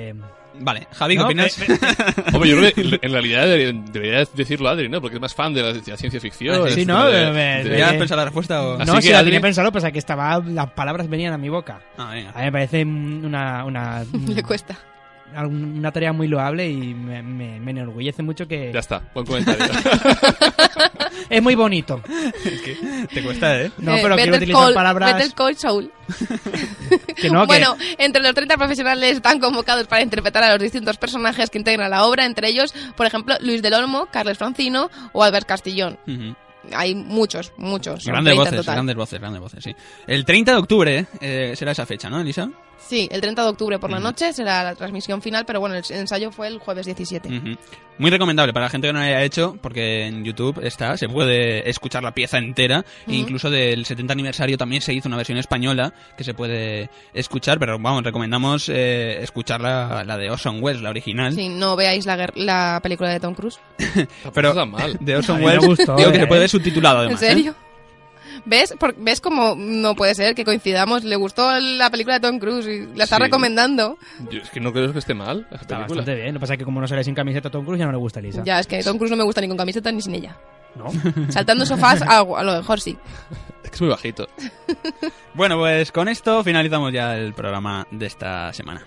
Vale, Javi, ¿qué No, opinas? Hombre, yo creo que en realidad debería decirlo Adri, ¿no? Porque es más fan de la ciencia ficción. Sí, ¿no? ¿Deberías pensar la respuesta o...? No, sí, la tenía pensado, pues que estaba, las palabras venían a mi boca. Venga. A mí me parece una Le cuesta. Una tarea muy loable y me enorgullece mucho que... Ya está, buen comentario. Es muy bonito. Es que te cuesta, ¿eh? No, pero quiero utilizar palabras... Better Call Saul. Que no, bueno, entre los 30 profesionales están convocados para interpretar a los distintos personajes que integran la obra, entre ellos, por ejemplo, Luis del Olmo, Carles Francino o Albert Castillón. Hay muchos. Grandes voces, sí. El 30 de octubre será esa fecha, ¿no, Elisa? Sí, el 30 de octubre por la noche será la transmisión final, pero bueno, el ensayo fue el jueves 17. Muy recomendable para la gente que no lo haya hecho, porque en YouTube se puede escuchar la pieza entera, e incluso del 70 aniversario también se hizo una versión española que se puede escuchar, pero vamos, recomendamos escuchar la de Orson Welles, la original. Sí, no veáis la película de Tom Cruise. Pero tan mal. De Orson Welles, digo que se puede ver subtitulado además. ¿En serio? ¿Ves cómo no puede ser que coincidamos? Le gustó la película de Tom Cruise y la está recomendando. Yo es que no creo que esté mal. Está bastante bien. Lo que pasa es que como no sale sin camiseta Tom Cruise ya no le gusta a Elisa. Ya, es que Tom Cruise no me gusta ni con camiseta ni sin ella. ¿No? Saltando sofás, a lo mejor sí. Es que es muy bajito. Bueno, pues con esto finalizamos ya el programa de esta semana.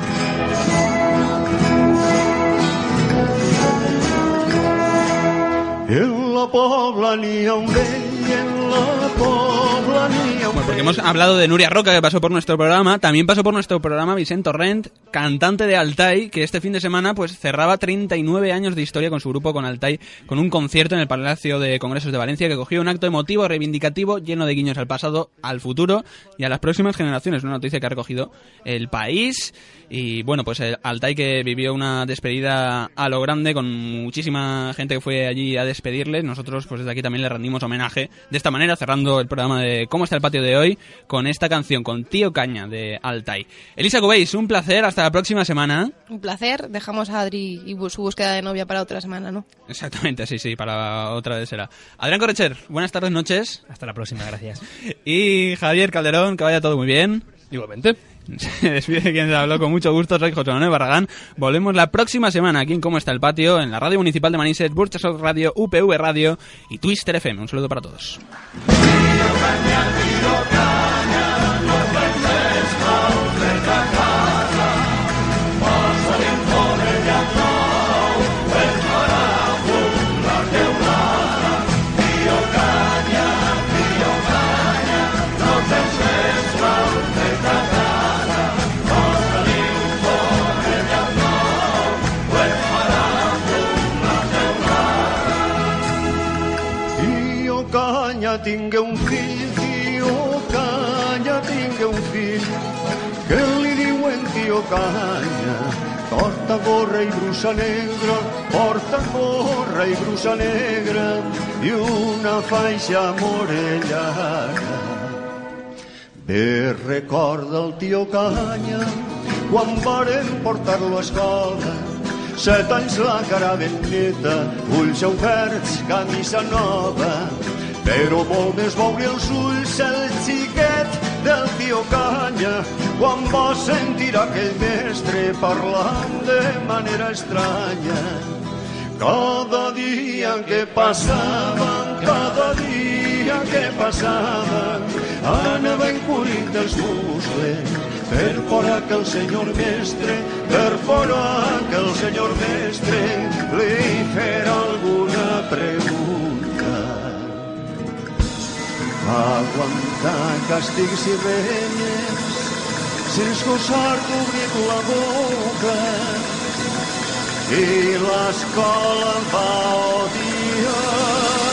En la Pobla n'hi ha un vell, en la Pobla n'hi ha un Bueno, porque hemos hablado de Nuria Roca, que pasó por nuestro programa. También pasó por nuestro programa Vicent Torrent, cantante de Altai, que este fin de semana pues cerraba 39 años de historia con su grupo, con Altai, con un concierto en el Palacio de Congresos de Valencia que cogió un acto emotivo, reivindicativo, lleno de guiños al pasado, al futuro y a las próximas generaciones. Una noticia que ha recogido El País. Y bueno, pues Altai, que vivió una despedida a lo grande, con muchísima gente que fue allí a despedirle. Nosotros pues desde aquí también le rendimos homenaje de esta manera, cerrando el programa de ¿Cómo está el patio de hoy? Con esta canción, con Tío Caña de Altai. Elisa Cubéis, un placer, hasta la próxima semana. Un placer, dejamos a Adri y su búsqueda de novia para otra semana, ¿no? Exactamente, sí, para otra vez será. Adrián Correcher, buenas tardes, noches. Hasta la próxima, gracias. Y Javier Calderón, que vaya todo muy bien. Igualmente. Se despide quien se habló con mucho gusto, soy José Manuel Barragán. Volvemos la próxima semana aquí en ¿Cómo está el patio? En la Radio Municipal de Manises, Burchasot Radio, UPV Radio y Twister FM. Un saludo para todos. Tingué un fill, Tio Canya tingué un fill, que li diuen Tio Canya. Porta gorra i brusa negra, porta gorra i brusa negra, i una faixa morellana. Bé recorda el Tio Canya, quan varen portar-lo a escola, 7 anys la cara ben neta, ulls oberts, camisa nova, però molt més veure els ulls el xiquet del Tio Canya quan va sentir aquell mestre parlant de manera estranya. Cada dia que passaven, anava encurit els muscles per fora que el senyor mestre, li fera alguna pregunta. Aguantar càstigs i renyes sense gosar d'obrir la boca, i l'escola va odiar.